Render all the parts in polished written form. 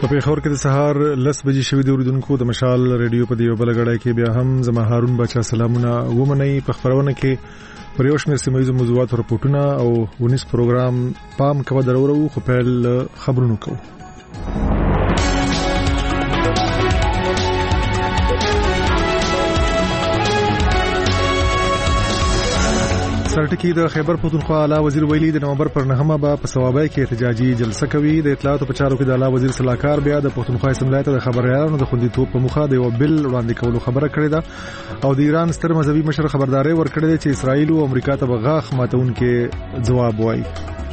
په پیښور کې د سهار 10 بجې شوې د اوریدونکو د مشال ریډیو په دیو بلګړای کې بیا هم زما هارون بچا سلامونه ومني په خبرونه کې پر یو شمېر سیمه موضوعات رپورټونه او ونیس پروګرام پام کوي درورو خو په خبرونو کوو. سرټکی د خیبر پختونخوا اعلی وزیر ویلي د نومبر پر 9 به په ثوابای کې احتجاجي جلسه کوي. د اطلاعاتو په چارو کې د اعلی وزیر صلاحکار بیا د پختونخوا اسمبلی ته د خبريالانو د خوندیتوب په مخه د یو بل وړاندې کولو خبره کړې ده او د ایران ستر مذهبي مشر خبرداري ورکړې ده چې اسرائیل او امریکا ته بغاخ ماتونکې جواب وایي.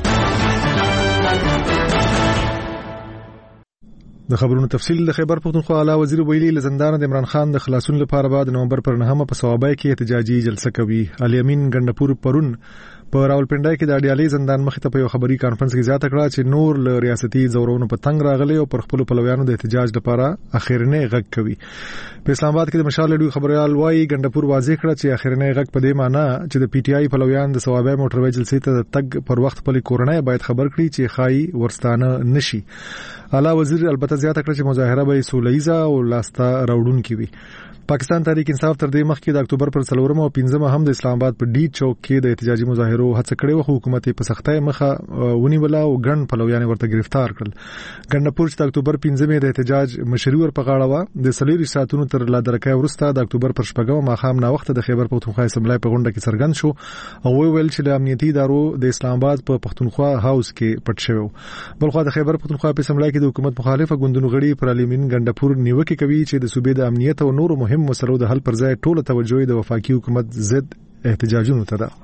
د خبرونو تفصیل د خیبر پختونخوا اعلی وزیر ویلي لزندان د عمران خان د خلاصون لپاره بعد نومبر پر 9 په ثوابای کې احتجاجي جلسه کوي. علي امین ګندپور پرون په راولپنډای کې د اډیالي زندان مخ ته په یو خبري کانفرنس کې زیاته کړه چې نور له ریاستي زورونو په تنګ راغلي او پر خپل پلویانو د احتجاج لپاره اخیرنه غږ کوي. په اسلام آباد کې د مشال ریډیو خبريال وایي ګندپور واضح کړه چې اخیرنه غږ په دې معنی چې د پی ټی آی پلویان د ثوابای موټروي جلسې ته تګ پر وخت په کورنۍ باید خبر کړي چې خای ورستانه نشي. اعلی وزیر البته زیاته کړه چې مظاهره به سولهیزه او لاسته راوړونکې وي. پاکستان تحریک انصاف تر دې مخکې د اکتوبر پر 4 او 15 هم د اسلام آباد په ډی چوک کې د احتجاجي مظاهرو هڅه کړې و. حکومت په سختۍ مخه ونیوله او ګڼ پلویان ورته گرفتار کړل. ګندپور چې د اکتوبر 15 د احتجاج مشري ور په غاړه و د سلیری ساتونو تر لا درکای ورسته د اکتوبر پر 4 ماخام نا وخت د خیبر پختونخوا اسمبلی په غونډه کې څرګند شو او ویل چې د امنیتي ادارو د اسلام آباد په پختونخوا هاوس کې پټ شوی. بلخو د خیبر پختونخوا په اسمبلی کې د حکومت مخالفه ګوندونو غړي پر علي امین ګندپور نیوکه کوي چې د صوبې د امنیت او نورو مهم مسلو د حل پر ځای ټوله توجه د وفاقي حکومت ضد احتجاجونو ته ده.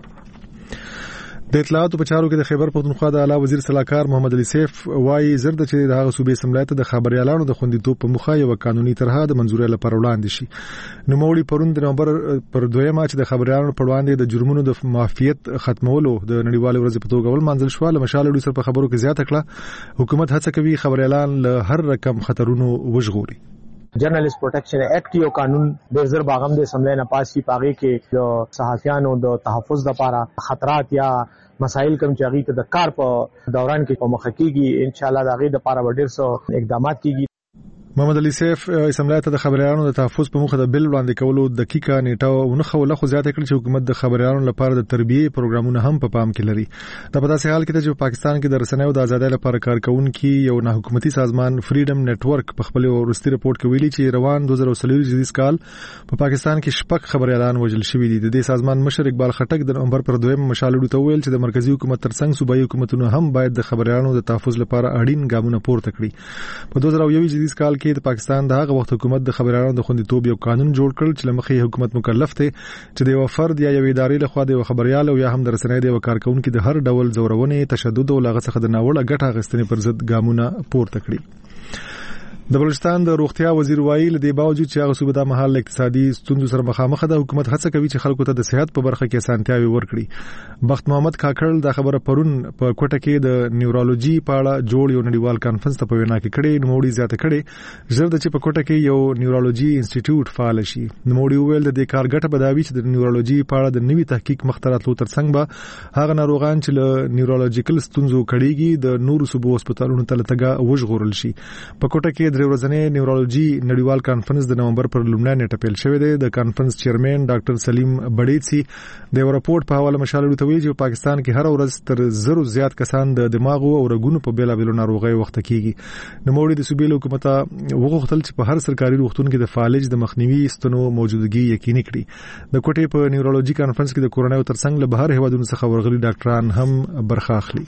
د اطلاعاتو په چارو کې د خیبر پختونخوا د اعلی وزیر صلاحکار محمد علي سیف وایي زرد چې د هغه صوبې اسمبلی ته د خبريالانو د خوندیتوب په مخه یو قانوني طرحه د منځوري لپاره وړاندې شي. نوموړي پرون د نومبر پر 2 چې د خبريالانو په وړاندې د جرمونو د معافیت ختمولو د نړیوال ورځ په توګه ول منځل شو. مشال ډو سر په خبرو کې زیاته کړه حکومت هڅه کوي خبريالان له هر رقم خطرونو وژغوري. جرنالست پروټیکشن ایکټ یو قانون د زر باغم د اسمبلی نه پاس شي پاغي کې د صحافیانو د تحفظ لپاره خطرات یا مسائل کم چاغي ته د کار په دوران کې په مخ کېږي. ان شاء الله دا غي د لپاره ډېر څه اقدامات کیږي. محمد علي سیف اسمبلی ته د خبريالانو د تحفظ په مخه د بل وړاندې کولو دقیقه نیټه او نخو له خو زیاته کړ چې حکومت د خبريالانو لپاره د تربیه پروګرامونه هم په پام کې لري. دا په داسې حال کې چې پاکستان کې د رسنیو د ازادۍ لپاره کارکونکو یو نه حکومتي سازمان فریډم نتورک په خپل ورستي رپورت کې ویلي چې روان 2023 کال په پاکستان کې شپږ خبريالان وژل شوي دي. د دې سازمان مشر اقبال خټک د نومبر پر 2 مشالډو ته ویل چې د مرکزی حکومت ترڅنګ صوبایي حکومتونو هم باید د خبريالانو د تحفظ لپاره اړین ګامونه پورته کړي. په 2021 کال کې د پاکستان د هغه وخت حکومت د خبريالانو د خوندیتوب یو قانون جوړ کړ چې لمخې حکومت مکلف دی چې د یو فرد یا یو ادارې له خوا د خبريال او یا هم د رسنۍ د کارکونکو د هر ډول زورونې تشدد او لغړه څخه د ناوړه ګټه اخیستنې پر ضد ګامونه پورته کړي. د بلوچستان د روغتیا وزیر وایي له دې باوجود چې هغه صوبه د محل اقتصادي ستونزو سره مخامخ ده حکومت هڅه کوي چې خلکو ته د صحت په برخه کې اسانتیاوي ورکړي. بخت محمد کاکړ دا خبره پرون په کوټه کې د نیورولوژي په اړه جوړ یو نړیوال کانفرنس ته په وینا کې کړي. نوموړي زیاته کړي زرد چې په کوټه کې یو نیورولوژي انسټیټیوټ فعال شي. نوموړي وویل د دې کار ګټه بداوي چې د نیورولوژي په اړه د نوي تحقیق مختراتلو ترڅنګ به هغه ناروغان چې له نیورولوژیکل ستونزو کړيږي د نورو صوبو هسپتالونو ته لټګه وژغورل شي. په کوټه کې درې ورځې نیورولوژي نړیوال کانفرنس د نومبر پر لومړنۍ نیټه پیل شوې ده. د کانفرنس چیرمن ډاکټر سلیم بډیڅي د یو راپورټ په حواله مشالو ته ویلي چې پاکستان کې هر ورځ تر 100 زیات کسان د دماغ او رګونو په بیلابیلو ناروغیو وخت کېږي. نوموړي د صوبې حکومت وغوښتل چې په هر سرکاري روغتون کې د فالج د مخنیوي ستنو موجودګي یقیني کړي. د کوټې په نیورولوژي کانفرنس کې د کورونایو ترڅنګ له بهر هیوادونو څخه ورغلي ډاکټران هم برخه اخلي.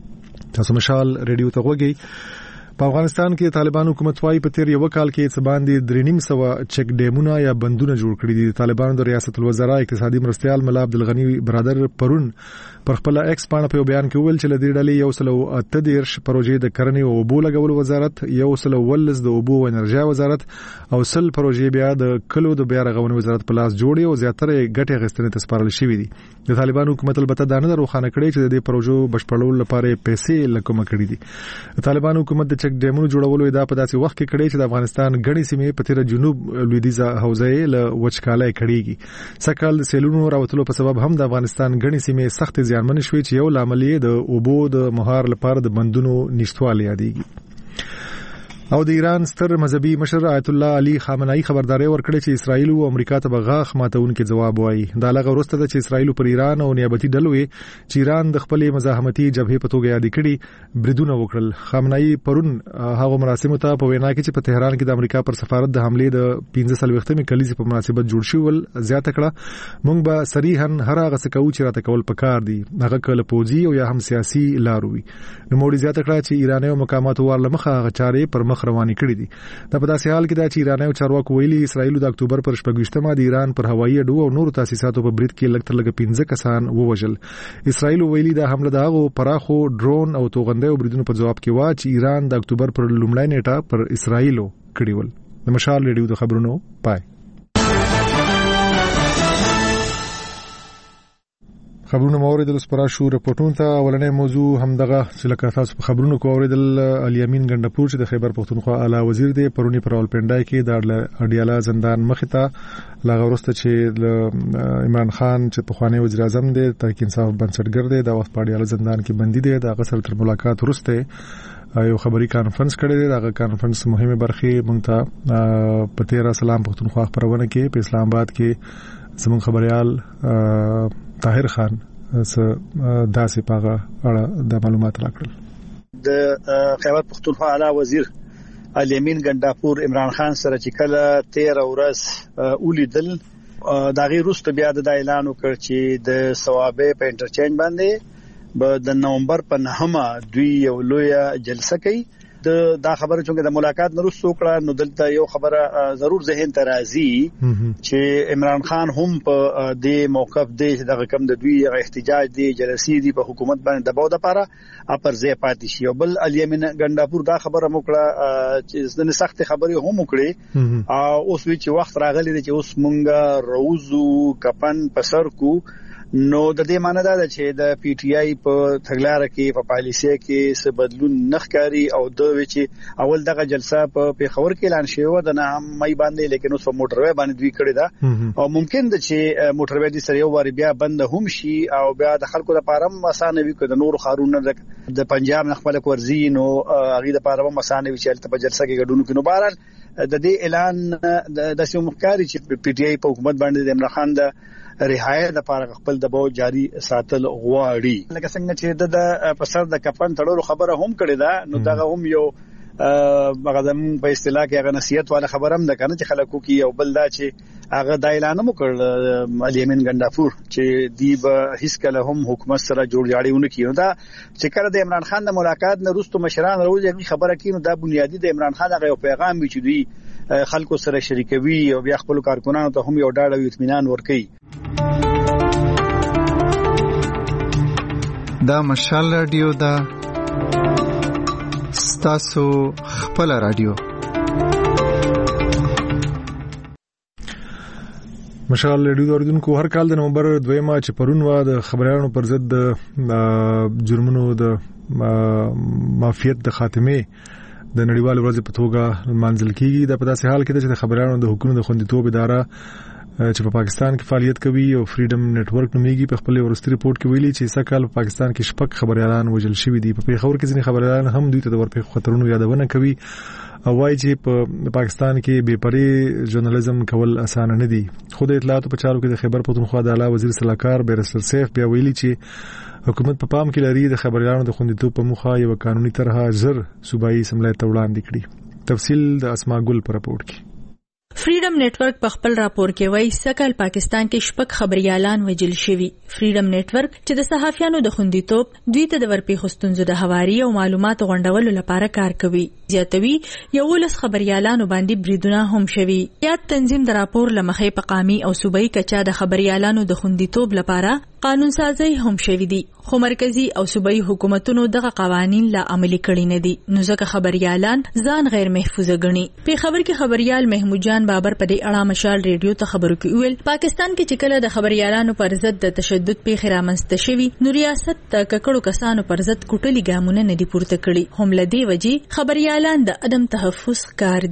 تاسو مشال ریډیو ته وګورئ. په افغانستان کې طالبان حکومت وايي په تیر یو کال کې څه باندې 3.5 چک ډیمونه یا بندونه جوړ کړي دي. طالبانو د ریاست الوزرا اقتصادي مرستيال ملا عبدالغنی برادر پرون پر خپل ایکس باندې په بیان کې ویل چې لدې ډلې 138 پروژې د کرنې او اوبو لګولو وزارت 111 د اوبو او انرژي وزارت او 100 پروژې بیا د کلو د بیا رغونې وزارت په لاس جوړي او زیاتره ګټه غستنې ته سپارل شوې دي. د طالبان حکومت البته دا نه روښانه کړي چې د دې پروژو بشپړولو لپاره پیسې لکوم کړي دي. طالبان حکومت د چک ډیمونو جوړولو ادعا په داسې وخت کې کړي چې د افغانستان غړي سیمې په تیر جنوب لویدیځه حوزه له وچکالۍ کړيږي. سکهال د سیلونو راوتلو په سبب هم د افغانستان غړي سیمې سخت زیانمن شوې چې یو لامل د اوبو د مهار لپاره د بندونو نشټوالي یادېږي. او د ایران ستر مذهبي مشر آیت الله علي خامنه‌ای خبرداري ورکړه چې اسرائیل او امریکا ته بغاخ ماتونکو جواب وایي. دا لغه ورسته چې اسرائیل پر ایران او نیابتي ډلوي چې ایران د خپل مزاحمتي جبهه په توګه یاد کړي بریدونه وکړل. خامنه‌ای پرون هغه مراسمو ته په وینا کې چې په تهران کې د امریکا پر سفارت د حمله د 15 کلیزې په مناسبت جوړ شول زیاته کړه مونږ به صریحاً هر هغه څه کوو چې راته کول پکار دي هغه کله پوځي او یا هم سیاسي لاروي. نو موږ زیاته کړه چې ایراني مقامات ورلمخه هغه چارې پر مخ روانې کړې دي. دا په داسې حال کې دا چې ایراني چارواکو ویلي اسرائیل د اکتوبر پر 28مه د ایران پر هوایي اډو او نورو تاسیساتو په برید کې لږ تر لږه 15 کسان ووژل. اسرائیل ویلي دا حمله دغه پراخو ډرون او توغندې بریدونو په جواب کې وا چې ایران د اکتوبر پر لومړی نیټه پر اسرائیل کړی ول. د مشال ریډیو د خبرونو پای. خبرونه موریدل سپرا شو رپورټونو ته ولنې موضوع هم دغه چې لکه تاسو په خبرونو کې اوریدل الیامین ګندپور چې د خیبر پختونخوا اعلی وزیر دی پرونی پر راولپنډای کې د اډیالا زندان مخته لاغورسته چې عمران خان چې په خوانی وزیر اعظم دی تحریک انصاف بنسټګر دی دا وخت په اډیالا زندان کې بندي دی د غسل تر ملاقات وروسته یو خبري کانفرنس کړی دی. دا کانفرنس مهمه برخه مونږ ته په 13 سلام پختونخوا خبرونه کې په اسلام آباد کې زمون خبريال طاهر خان داسې پاغه اړه د معلومات راکړل. د خیبر پختونخوا اعلی وزیر الیمین ګنداپور عمران خان سره چې کله 13 ورځ ولیدل دا غیر وروسته بیا د اعلان وکړ چې د ثوابه په انټرچینج باندې د نومبر په 9مه دوی یو لوی جلسه کوي. دا خبره چې د ملاقات نرسو کړه نو دلته یو خبره ضرور ذهن ته راځي چې عمران خان هم په دې موقف دی چې د کم د دوی احتجاج دی جلسې دی په حکومت باندې دباو د پاره اپر ځای پاتې شي. بل الیمین ګنداپور دا خبره موکړه چې د سخت خبرې هم وکړي او اوس وی چې وخت راغلی دی چې اوس مونږه روزو کپن پسر کو نو د دې معنی دا ده چې د پی ټی آی په تګلارې کې په پالیسي کې څه بدلون نخکاری او د چې اول دغه جلسه په پیښور کې اعلان شوی د نه مې باندې لیکن اوس په موټروي باندې دوی کړی دا او ممکن ده چې موټروي دي سره یو واری بیا بند هم شي او بیا د خلکو لپاره اسانه وي که د نور خارونه د پنجاب نخبل کورزي نو هغه لپاره اسانه وي چې په جلسه کې ګډون کینو. بهرحال د دې اعلان د سیمو مخکاري چې پی ټی آی په حکومت باندې د عمران خان د رهایی لپاره خپل دباو جاری ساتل غواړي. لکه څنګه چې د پسر د کپن تړلو خبره هم کړې ده نو دغه هم یو مقدم په اصطلاح کې هغه نصیحت والا خبره هم ده کنه چې خلکو کې یو بل دا چې هغه د اعلان مو کړ الیمین ګنداپور چې دی به هیڅ کله هم حکومت سره جوړ جاړیونه کیو. دا چې کړه د عمران خان د ملاقات نه وروسته مشران راوځي خبره کینو دا بنیادی د عمران خان هغه پیغام وی چې دوی خلکو سره شریکوي او بیا خپل کارکونانو ته هم یو ډاډ او اطمینان ورکړي. دا مشال رادیو دا ستاسو خپل رادیو. مشال رادیو اوریدونکو هر کال د نومبر 2 چې پرون وا د خبريالانو پر ضد جرمونو د مافیات د خاتمه د نړیوال ورځ په توګه منځل کیږي. د په داسې حال کې چې خبريالانو د حکومت د خوندیتوب اداره چې په پاکستان کې فعالیت کوي او فریډم نت ورک نومېږي په خپل ورستي ریپورت کې ویلي چې سکهال په پاکستان کې شپږ خبريالان وژل شوي دي. په پیښور کې ځینې خبريالان هم دوی ته د ورپېښو خطرونو یادونه کوي او وايي چې په پاکستان کې بے پرې ژورنالیزم کول اسانه نه دي. خو د اطلاعاتو په چارو کې د خیبر پختونخوا د اعلی وزیر صلاحکار بیرستر سیف بیا ویلي چې حکومت په پام کې لري د خبريالانو د خوندیتوب په موخه یو قانوني طرحه زر صوبایي اسمبلی ته وړاندې کړي. تفصیل د اسماء ګل پر رپورت کې. فریډم نتورک په خپل راپور کې وایي سکهال پاکستان کې شپږ خبريالان وژل شوي. فریډم نتورک چې د صحافیانو د خوندیتوب دوی ته د ورپېښو ستونزو د هواري او معلوماتو غونډولو لپاره کار کوي. زیاتوي 11 خبريالانو باندې بریدونه هم شوي. یاد تنظیم د راپور لمخې په قامي او صوبایي کچا د خبريالانو د خوندیتوب لپاره قانون سازي هم شوي دي خو مرکزی او صوبایي حکومتونو دغه قوانين لا عملي کړی نه دي نو ځکه خبريالان ځان غیر محفوظ ګڼي. په خبر کې خبريال محمود جان بابر په دې اړه مشال ریډیو ته خبرو کې ویل پاکستان کې چې کله د خبريالانو پر ضد د تشدد پیښې رامنځته شوي نو ریاست د ککړو کسانو پر ضد کوټلي ګامونه نه دي پورته کړي. هم لدی وجې خبريالان د عدم تحفظ کار دي.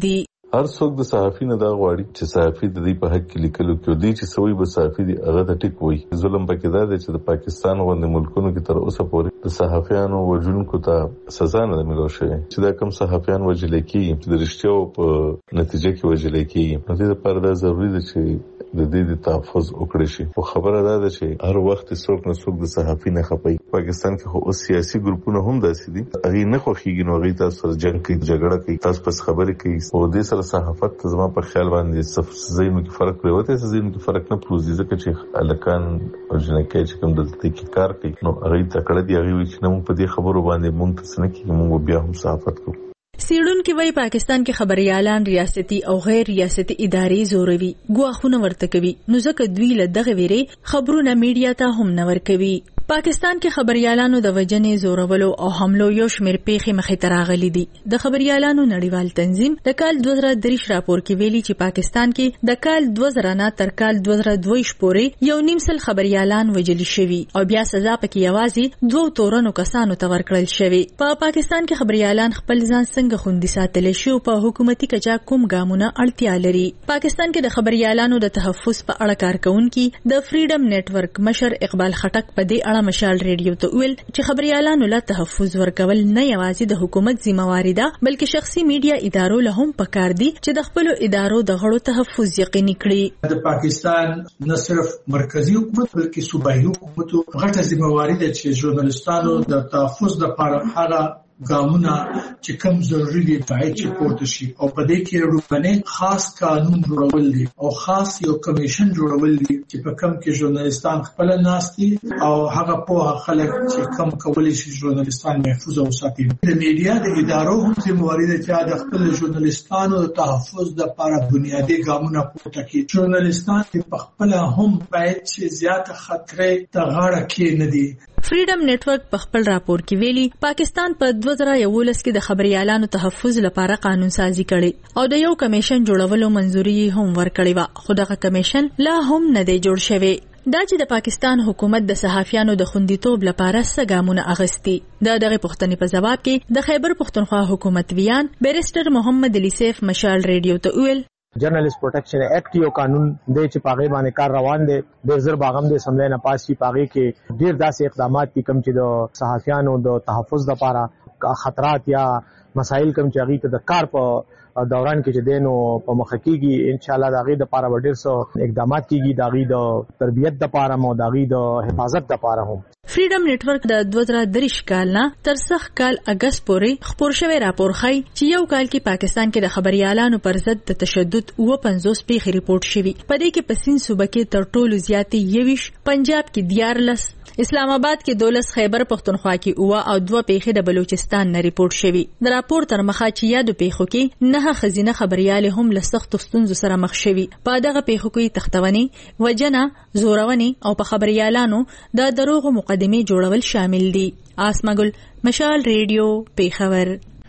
هر څوک د صحافي نه دا غواړي چې صحافي د دې په حق کې لیکلو کې دی چې سوي به صحافي دی هغه د ټیک وي. ظلم پکې دا دی چې د پاکستان غوندې ملکونو کې تر اوسه پورې د صحافیانو وژونکو ته سزا نه ملو شوې چې دا کم صحافیان وژل کېږي چې د رښتیاو په نتیجه کې وژل کېږي. نو دې لپاره دا ضروري ده چې د دې تحفظ وکړي شي. او خبره دا ده چې هر وخت څوک نه څوک د صحافي نه خپي. پاکستان کې خو سیاسي ګروپونه هم داسې دي هغه نه خوښيږي نو هغه تاسو سره جنگ کوي جګړه کوي تاسو پس خبرې کوي. او دې سره صحافت زما په خیال باندې زینو کې فرق پروته زینو کې فرق نه پروزي ځکه چې الکان او جنکه چې کوم دلته کې کار کوي نو هغه تکړه دی هغه چې نو په دې خبرو باندې مونږ څه نه کوي مونږ بیا هم صحافت کوو. سیړون کې وای پاکستان کې خبريالان ریاستي او غیر ریاستي ادارې زوروي ګواښونه ورته کوي نو ځکه دوی له دغه ویري خبرونه میډیا ته هم نه ورکوي. پاکستان کې خبريالانو د وجنې زورولو او حملو یو شمېر پیښې مخې ته راغلي دي. د خبريالانو نړیوال تنظیم د کال 2023 راپور کې ویلي چې پاکستان کې د کال 2000 نه تر کال 2022 پورې 1.5 خبريالان وژل شوي او بیا سزا پکې یوازې 2 تورنو کسانو ته ورکړل شوی. په پاکستان کې خبريالان خپل ځان څنګه خوندي ساتل شي او په حکومتي کچا کوم ګامونه اړتیا لري. پاکستان کې د خبريالانو د تحفظ په اړه کارکونکي د فریډم نتورک مشر اقبال خټک په دې مشال ریډیو ته ویل چې خبريالانو له تحفظ ورکول نه یوازې د حکومت ذمہواری ده بلکې شخصي میډیا ادارو له هم پکار دي چې د خپل ادارو د غړو تحفظ یقیني کړي. د پاکستان نه صرف مرکزی حکومت بلکې صوبایي حکومت غټه ذمہواری ده چې ژورنالستانو د تحفظ لپاره هغه ګامونه چې کم ضروري دي باید چې پورته شي او په دې کې روبنه خاص قانون جوړول دي او خاص یو کمیشن جوړول دي چې په کم کې ژورنالستان خپل ناستي او هغه په خلک چې کم کولی شي ژورنالستان محفوظ او ساتي. د میډیا د ادارو هم ذمہواری ده چې د خپل ژورنالستانو د تحفظ لپاره بنیادی ګامونه پورته کړي. ژورنالستان په خپل هم باید چې زیاته خطرې ته غاړه کېنه دي. فریډم نتورک په خپل راپور کې ویلي پاکستان په 2011 کې د خبريالانو تحفظ لپاره قانون سازي کړي او د یو کمیشن جوړولو منځوري هم ورکړې و خو دغه کمیشن لا هم نه دی جوړ شوی. دا چې د پاکستان حکومت د صحافیانو د خوندیتوب لپاره څه ګامونه اخیستي دغه پوښتنې په جواب کې د خیبر پښتونخوا حکومت ویان بیرسټر محمد علي سیف مشال ریډیو ته ویل جرنالست پروټیکشن ایکټ یو قانون دی چې پاغه باندې کار روان دی. د زر باغم د اسمبلی نه پاس شي پاغه کې ډیر داسې اقدامات دي کوم چې د صحافیانو د تحفظ لپاره خطرات یا مسایل کوم چې هغه ته د کار په دوران کې چې دینو په مخ کېږي ان شاء الله دغه د لپاره ډیر څه اقدامات کیږي دغه د تربیت لپاره مو دغه د حفاظت لپاره هم. فریډم نتورک د 2023 کال نه تر سخ کال اگست پورې خبر شوی راپور ښيي چې یو کال کې پاکستان کې د خبريالانو پر ضد د تشدد 50 پیښې ریپورت شوي. په دې کې پسین صوبه کې تر ټولو زیاتې 20 پنجاب کې 14 اسلام آباد کې 12 خیبر پښتونخوا کې او 2 پیښې د بلوچستان نه ریپورت شوي. د راپور تر مخه چې یادو پیښو کې نه خزینه خبريال هم له سخت ستونزو سره مخ شوي. په دغه پیښو کې تختونې وجنه زورونې او په خبريالانو د دروغ مقدمه جوړول شامل دي. آسمګل مشال ریډیو پیښور.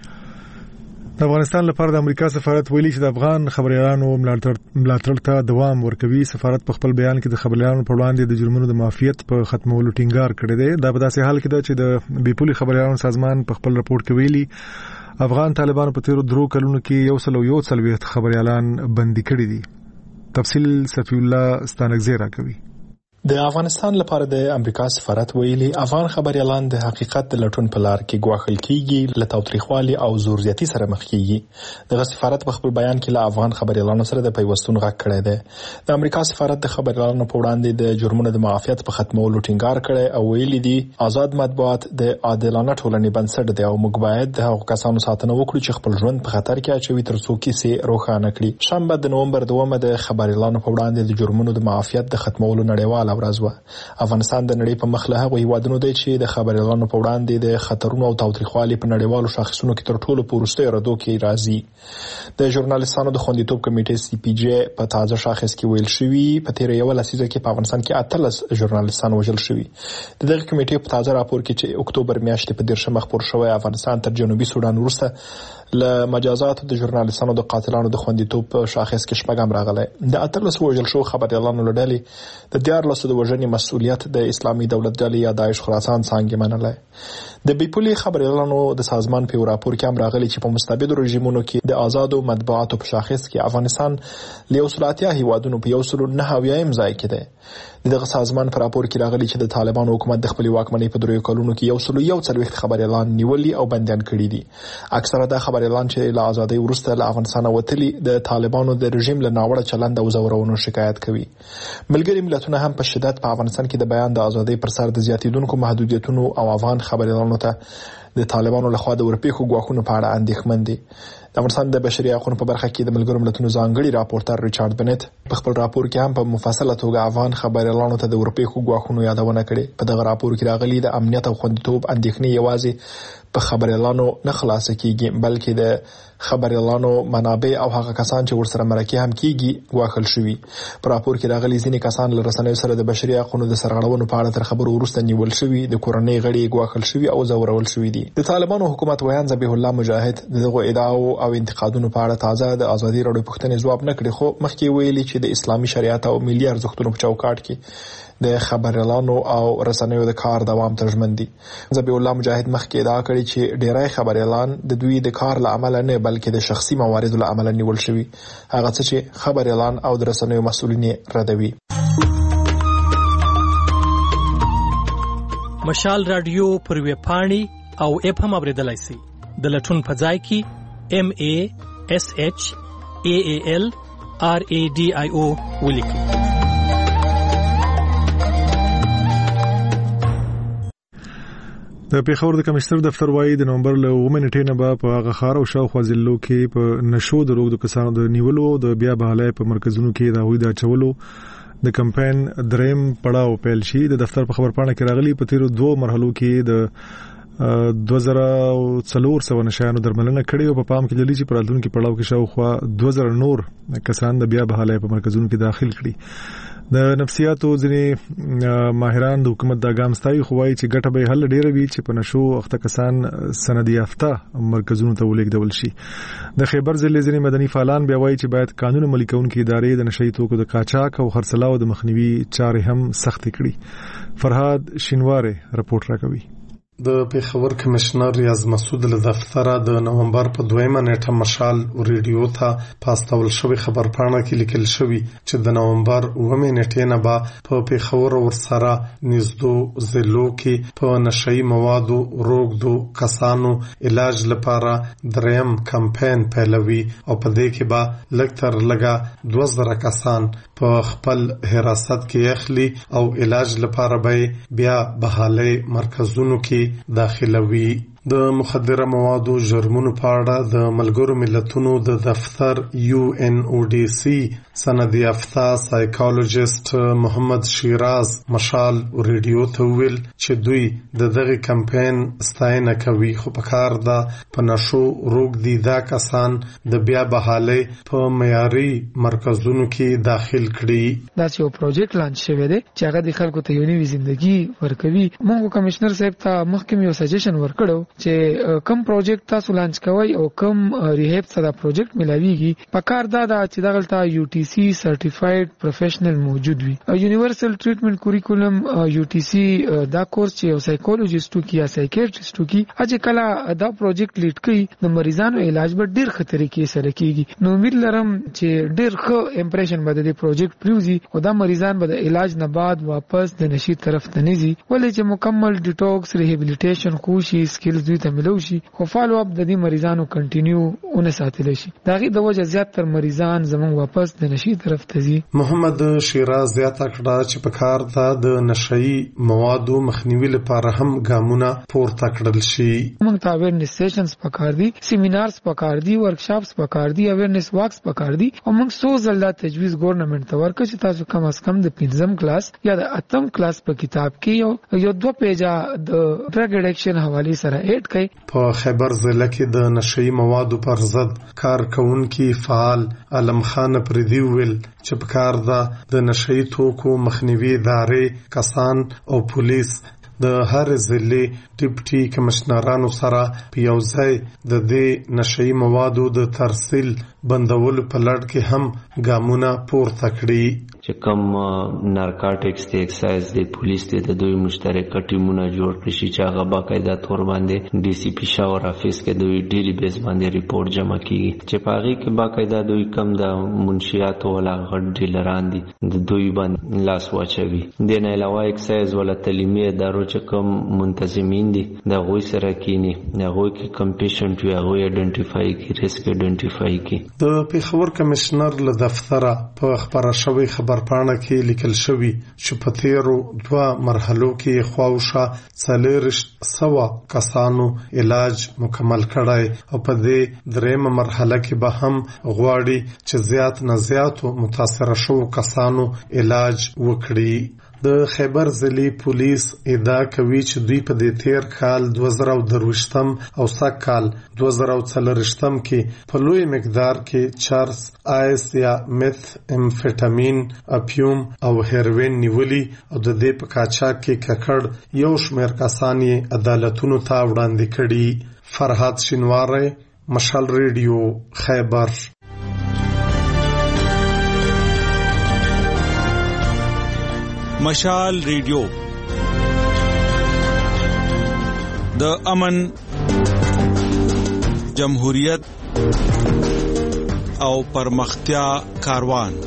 د افغانستان لپاره د امریکا سفارت ویلي چې د افغان خبريالانو ملاتړ ته دوام ورکوي. سفارت په خپل بیان کې د خبريالانو پر وړاندې د جرمونو د معافیت په ختمولو ټینګار کړی دی. دا په داسې حال کې ده چې د بیپولي خبريالانو سازمان په خپل راپور کې ویلي افغان طالبانو په تیرو 3 کلونو کې 141 خبريالان بندي کړي دي. تفصیل صفی الله ستانکزی راکوي. د افغانستان لپاره د امریکا سفارت ویلي افغان خبريالان د حقیقت د لټون په لار کې ګواښل کیږي له تاوتریخوالي او زور زیاتی سره مخ کیږي. د سفارت په خپل بیان کې له افغان خبريالانو سره د پیوستون غږ کړی دی. د امریکا سفارت د خبريالانو په وړاندې د جرمونو د معافیت په ختمولو ټینګار کړی او ویلي دي آزاد مطبوعات د عادلانه ټولنې بنسټ دی او موږ باید د هغو کسانو ساتنه وکړو چې خپل ژوند په خطر کې اچوي تر څو کیسې روښانه کړي. شنبه د نومبر 2 د خبريالانو په وړاندې د جرمونو د معافیت د ختمولو نړیواله ورځ و. افغانستان د نړۍ په مخ له هغو هیوادونو دی چې د خبريالانو په وړاندې د خطرونو او تاوتریخوالي په نړیوالو شاخصونو کې تر ټولو پورسته ردو کې راځي. د ژورنالستانو د خوندیتوب کمیټې سی پی جی په تازه شاخص کې ویل شوی په تیر یو لسیزه کې په افغانستان کې 18 ژورنالستان وژل شوي. دغه کمیټې په تازه راپور کې چې اکتوبر میاشتې په 10 مخ خبر شوی افغانستان تر جنوبي سودان وروسته ل مجازاتو د ژورنالیستانو د قاتلانو د خوندیتوب په شاخص کې شپږم راغلی. د 18 وژل شو خبريالانو لړلې د 14 د وژنې مسؤلیت د اسلامي دولت ډلې یا داعش خراسان څنګه منلای. د بیپولي خبريالانو د سازمان په راپور کې هم راغلی چې په مستبد رژیمونو کې د آزادو مطبوعاتو په شاخص کې افغانستان له وسلاتیا هیوادونو په 109 ځای کې ده. دغه سازمان په راپور کې راغلی چې د طالبانو حکومت د خپل واکمنۍ په 3 کلونو کې 141 خبريالان نیولي او بنديان کړي دي. اکثره د خبريالان چې له ازادۍ وروسته له افغانستان وتلي د طالبانو د رژیم له ناوړه چلند او زورونو شکایت کوي. ملګری ملتونه هم په شدت په افغانستان کې د بیان د ازادۍ پر سر د زیاتیدونکو محدودیتونو او افغان خبريالانو ته د طالبانو لخوا د ورپېښو ګواښونو په اړه اندېښمن دي. د افغانستان د بشري حقوقو په برخه کې د ملګرو ملتونو ځانګړي راپورټر ریچارډ بنت په خپل راپور کې هم په مفصله توګه افغان خبريالانو ته د ورپېښو ګواښونو یادونه کړې. په دغه راپور کې راغلي د امنیت او خوندیتوب اندېښنې یوازې په خبريالانو نه خلاص کیږي بلکې د خبريالانو منابع او هغه کسان چې ورسره مرکه هم کیږي ګواښل شوي. په راپور کې راغلي ځینې کسان له رسنیو سره د بشري حقوقو د سرغړونو په اړه تر خبرو وروسته نیول شوي، د کورنۍ غړي ګواښل شوي او زورول شوي دي. د طالبانو حکومت ویان ذبیح الله مجاهد دغه ادعاو او انتقادونو په اړه تازه د ازادي راډیو پوښتنې ځواب نه کړی، خو مخکې ویلي چې د اسلامي شریعت او ملي ارزښتونو په چوکاټ کې د خبريالانو او رسنیو د کار دوام ترجمن دي. ذبیح الله مجاهد مخکې ادعا کړې چې ډیری خبريالان د دوی د کار له عمله نه بلکې د شخصي مواردو له عمله نیول شوي، هغه څه چې خبريالان او د رسنیو مسؤلین ردوي. مشال رادیو پر ویب پاڼې او اپ هم اوریدلای شئ. د لټون په ځای کې MASHALRADIO ولیکئ. د پیښور د کمشنر دفتر وايي د نومبر له 9 نیټې نه به په هغه ښار او شاوخوا ضلعو کې په نشو د روغ د کسانو د نیولو د بیا بحالۍ په مرکزونو کې د هغوی د اچولو د کمپاین دریم پړاو پیل شي. د دفتر په خبرپاڼه کې راغلي په تیرو 2 مرحلو کې د 2400 نشانو درملنه کړې او په پام کې لري چې په راتلونکي پړاو کې شاوخوا 2000 نور کسان د بیا بحالۍ په مرکزونو کې داخل کړي. د نفسیاتو ځینې ماهران د حکومت د ګام ستایي خو وايي چې ګټه به حل ډیره وي چې په نشو اخته کسان سند یافته مرکزونو ته ولیږدول شي. د خیبر ضلع ځینې مدني فعالان بیا وايي چې باید قانون عملي کوونکي ادارې د نشئی توکو د قاچاق او خرڅلاو د مخنیوي چارې هم سخت کړي. فرهاد شینواره رپورټ راکوي. د پیښور کمشنر ریاض مسعود له دفتر د نومبر په 2 نیټه مشال ریډیو ته پاستول شوی خبرپاڼه کې لیکل شوی چې د نومبر 9 نیټې نه به په پیښور ورسره نږدو ضلعو کې په نشئی موادو روغدو کسانو علاج لپاره دریم کمپاین پیلوي او په دې کې به لکتر لګا 2000 کسان په خپل حراست کې اخلي او علاج لپاره به بیا بحالۍ مرکزونو کې داخلوي. د مخدره موادو جرمونو په اړه د ملګرو ملتونو د دفتر UNODC سند یافته سایکالوجیست محمد شیراز مشال ریډیو ته ویل چې دوی د دغه کمپاین ستاینه کوي، خو په کار ده په نشو روغ دي دا کسان د بیا بحالۍ په معیاري مرکزونو کې داخل کړي. دا یو پروجیکټ لانچ شوی دی چې هغه د خلکو ته یو نوې ژوندۍ ورکوي. موږ کمشنر صاحب ته مخکې یو سجیشن ورکړو چې کم پروجیکټ تاسو لانچ کوئ او کم ریهاب سره پروجیکټ ملاویږي. په کار دا چې دغلته UTC سرټیفاید پروفیشنل موجود وي. یونیورسل ټریټمنټ کوریکولم UTC دا کورس چې یو سایکولوژیستو کې یا سایکیاټریستو کې اځ کله دا پروجیکټ لیډ کوي د مریضانو علاج به ډیر خطرې کې سره کیږي. نو امید لرم چې ډیر ښه امپریشن به د پروجیکټ پریوزي او دا مریضان به د علاج نه بعد واپس د نشي طرف ته نزي، ولې چې مکمل ډیټاکس ریهابلیټیشن کوشي سکلز دوی ته ملو شي خو فالو اپ د دې مریضانو کنټینیو اون ساتل شي. داغه د وجه زیات تر مریضان زمون واپس د نشي طرف ته ځي. محمد شیراز زیات کړه چې په کار ده د نشئی موادو مخنیوي لپاره هم ګامونه پورته کړل شي. موږ ته اویرنس سیشنز پکار دي، سیمینارز پکار دي، ورکشاپس پکار دي، اویرنس واکس پکار دي او موږ سو زله تجویز ګورنمنت ته ورکړ چې تاسو کم از کم د 5م کلاس یا د 8م کلاس په کتاب کې یو 2 پیجا د ډرګ اډکشن حواله سره اډ کړئ. په خیبر ضلع کې د نشئی موادو پر ضد کارکونکي فعال علم خان پردي ویل چې په کار ده د نشئی توکو مخنیوي ادارې کسان او پولیس د هر ضلع ډیپټي کمشنرانو سره په یو ځای د دې نشئی موادو د ترسیل بندولو په لړ کې هم ګامونه پورته کړي. چې کوم نارکاټکس د ایکسایز د پولیس د دوی مشترکه ټیمونه جوړ کړي چې هغه باقاعده تور باندې ډي سی پی شاور افیس کې دوی ډیلی بیس باندې ریپورت جمع کیږي چې پاغي کې باقاعده دوی کم د منشیات ولا غټ ډیلران دي د دوی باندې لاس واچوي. د نه علاوه ایکسایز ولا تعلیمي ادارو چې کوم منتظمین دي د غوي سره کینی د غوي کې کم پیشنټ وي هغه ایډنټیفای کی ریسک ایډنټیفای کی. د پیښور کمشنر له دفتره په خبره شوی خبرپاڼه کې لیکل شوی چې په تیرو 2 مرحلو کې خواوشا 400 کسانو علاج مکمل کړای او په دې درېمه مرحله کې به هم غواړي چې زیات نه زیاتو متاثر شو کسانو علاج وکړي. د خیبر ضلع پولیس ادعا کوي چې دوی په دې تیر کال 2023 او سږ کال 2024 کې په لوی مقدار کې چرس، آیس یا میث امفیټامین، اپیوم او هیروین نیولي او د دې په قاچاق کې ککړ یو شمېر کسان یې عدالتونو ته وړاندې کړي. فرهاد شینواری، مشال ریډیو، خیبر. مشال ریډیو د امن، جمهوریت او پرمختیا کاروان.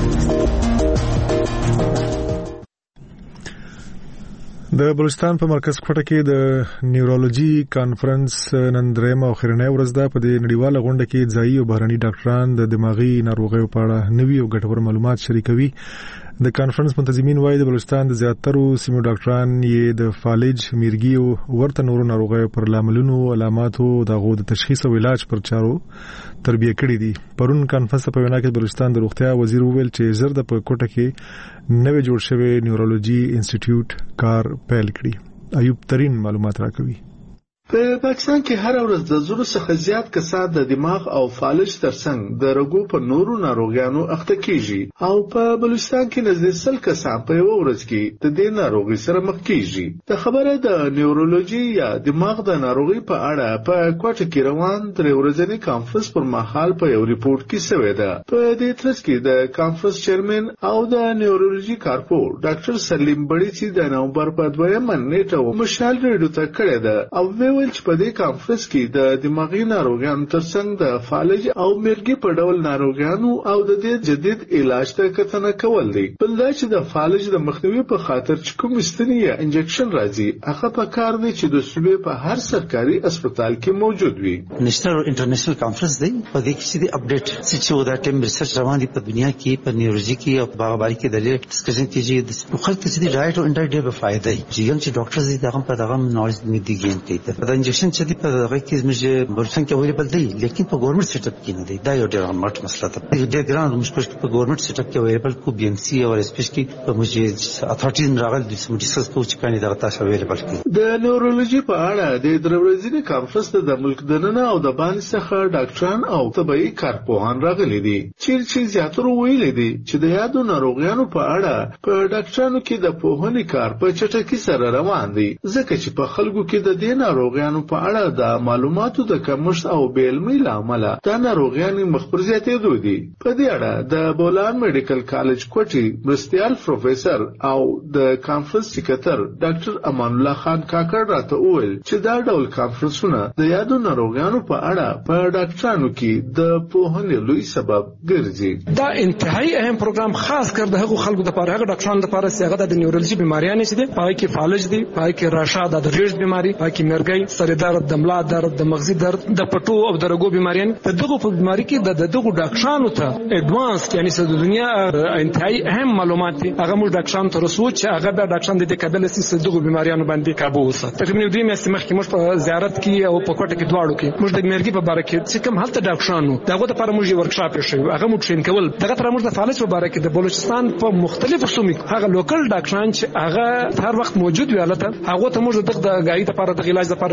د بلوچستان په مرکز کوټه کې د نیورولوژي کانفرنس نن درېمه او اخرنۍ ورځ ده. په دې نړیواله غونډه کې ځایي او بهرني ډاکټران د دماغي ناروغیو په اړه نوي او ګټور معلومات شریکوي. د کانفرنس منتظمین وايي د بلوچستان د زیاترو سیمو ډاکټران یې د فالج، میرګي او ورته نورو ناروغیو پر لاملونو، علاماتو، دغه د تشخیص او علاج پر چارو تربیه کړي دي. پرون کانفرنس په وینا کې بلوچستان د روغتیا وزیر وویل چې زر د په کوټه کې نوې جوړ شوی نیورولوژي انسټیټیوټ کار پیل کړي. ایوب ترين معلومات راکوي. په پاکستان کې هر ورځ د زرو څخه زیات کسان د دماغ او فالج ترڅنګ د رګو په نورو ناروغیانو اخته کیږي او په بلوچستان کې نزدې 100 کسان په یو ورځ کې د دې ناروغي سره مخ کیږي. د خبره د نیورولوژي یا دماغ د ناروغي په اړه په کوټه کې روان 3 ورځنی کانفرنس پر مهال په یو ریپورت کې شوې ده. په دې ترڅ کې د کانفرنس چیرمن او د نیورولوژي کارپور ډاکټر سلیم بړی چې د نومبر په 2 نیټه مشال ریډیو ته کړی ده او ویل چې په دې کانفرنس کې د دماغي ناروغیانو ترڅنګ د فالج او میرګي په ډول ناروغیانو او د دې جدید علاج ته کتنه کول دي. بل دا چې د فالج د مخنیوي په خاطر چې کوم ستنې یا انجکشن راځي هغه په کار دی چې د صوبې په هر سرکاري هسپتال کې موجود وي. نېشنل او انټرنیشنل کانفرنس دی په دې کې چې د اپډیټ چې دا ټیم ریسرچ روان دي په دنیا کې په نیورولوژي کې او په باغباري کې د لې ډسکشن کیږي د خلک چې د ډایټ او انټر ډے په فائدې چې یو چې ډاکټر دي دغه په دغه نالج دې ګین کوي. په انجکشن چې په دغه کې زموږ بلوچستان کې اویلیبل دی لیکن په ګورنمنت سیټ اپ کې نه دی. دا یو ډېر مارټ مسله ده. ډېر ګران موږ په ګورنمنت سیټ اپ کې اویلیبل کو بي ام سي او اسپیش کې په موږ اتھارټیز راغل د ډسکس کو چې کاني دغه تاسو اویلیبل کی. د نیورولوژي په اړه د درورځي کانفرنس د ملک دننه او د باندې څخه ډاکټران او طبي کارپوهان راغلي دي چې زیاتره ویل دي چې د یادو ناروغیانو په اړه په ډاکټرانو کې د پوهنې کار په چټکۍ سره روان دي ځکه چې په خلکو کې د دې ناروغیانو په اړه د معلوماتو د کمښت او بیلمۍ لامل د ناروغیانو مخبر زیاتېدو دي. په دې اړه د بولان میډیکل کالج کوټي مرستيال پروفیسور او د کانفرنس سکرټر ډاکټر امان الله خان کاکړ راته وویل چې دا ډول کانفرنسونه د یادو ناروغیانو په اړه په ډاکټرانو کې د پوهنې لوی سبب ګرځي. دا انتهایی اهم پروګرام خاص کر د هغو خلکو لپاره هغه ډاکټرانو لپاره چې هغه د نیورولوژي بیماریانې چې دي پای کې فالج دي، پای کې راشاد د ریډ بیماری، پای کې مرګي، سر درد، د ملا درد، د مغزي درد، د پټو او د رګو بیماریان. په دغه په بیماری کې د دغه ډاکټرانو ته اډوانس یعنی د دنیا انتهایی اهم معلومات دي هغه موږ ډاکټرانو ته رسو چې هغه د ډاکټرانو د قابل سي دغه بیماریانو باندې قابو وساتي. تقریبا 2 میاشتې مخکې موږ په زیارت کې او په کوټه کې دواړو کې موږ د مرګي په اړه کې چې کوم حالت ډاکټرانو دغه لپاره موږ ورکشاپ شوی هغه موږ ټرین کول. دغه پر موږ د فالج په اړه کې د بلوچستان په مختلفو سیمو هغه لوکل ډاکټران چې هغه هر وخت موجود وي البته هغه ته موږ د غایي لپاره د علاج لپاره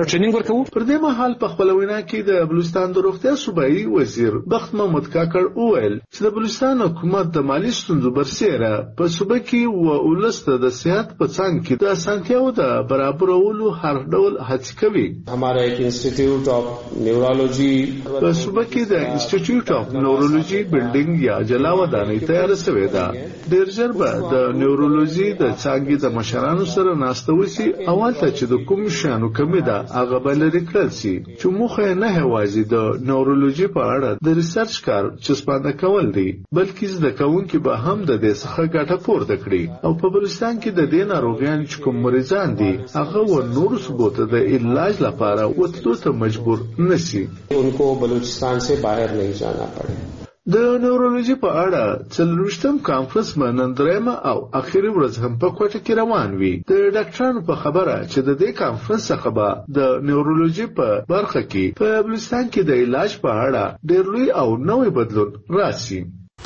ټریننګ ورکوو. پر دې مهال په خپل وینا کې د بلوچستان د روغتیا صوبایي وزیر بخت محمود کاکړ وویل چې د بلوچستان حکومت د مالی ستونزو برسېره په صوبه کې ولست د صحت په څنګ کې د اسانتیاو د برابرولو هر ډول هڅې کوي. हमारा एक institute of neurology په صوبه کې د انسټیټیوټ اف نورولوژي بلډینګ یا جلا ودانۍ تیار شوې ده. ډېر ژر به د نیورولوژي د څانګې د مشرانو سره ناسته وشي او هلته چې د کوم شیانو کمی ده هغه به لرې کړل شي چې موخه یې نه یوازې د نیورولوژي په اړه د ریسرچ کار چسپانده کول دي بلکې زده کوونکي به هم د دې څخه ګټه پورته کړي او په بلوچستان کې د دې ناروغیانو چې کوم مریضان دي هغه و نورو صوبو د علاج لپاره وتلو ته مجبور نشي. उनको बलूचिस्तान से बाहर नहीं जाना पड़े. د نیورولوژي په اړه څلوېښتم کانفرنس نن درېیمه او اخري ورځ هم په کوټه کې روان وي. د ډاکټرانو په خبره چې د دې کانفرنس څخه به د نیورولوژي په برخه کې په بلوچستان کې د علاج په اړه ډېر لوی او نوی بدلون راشي.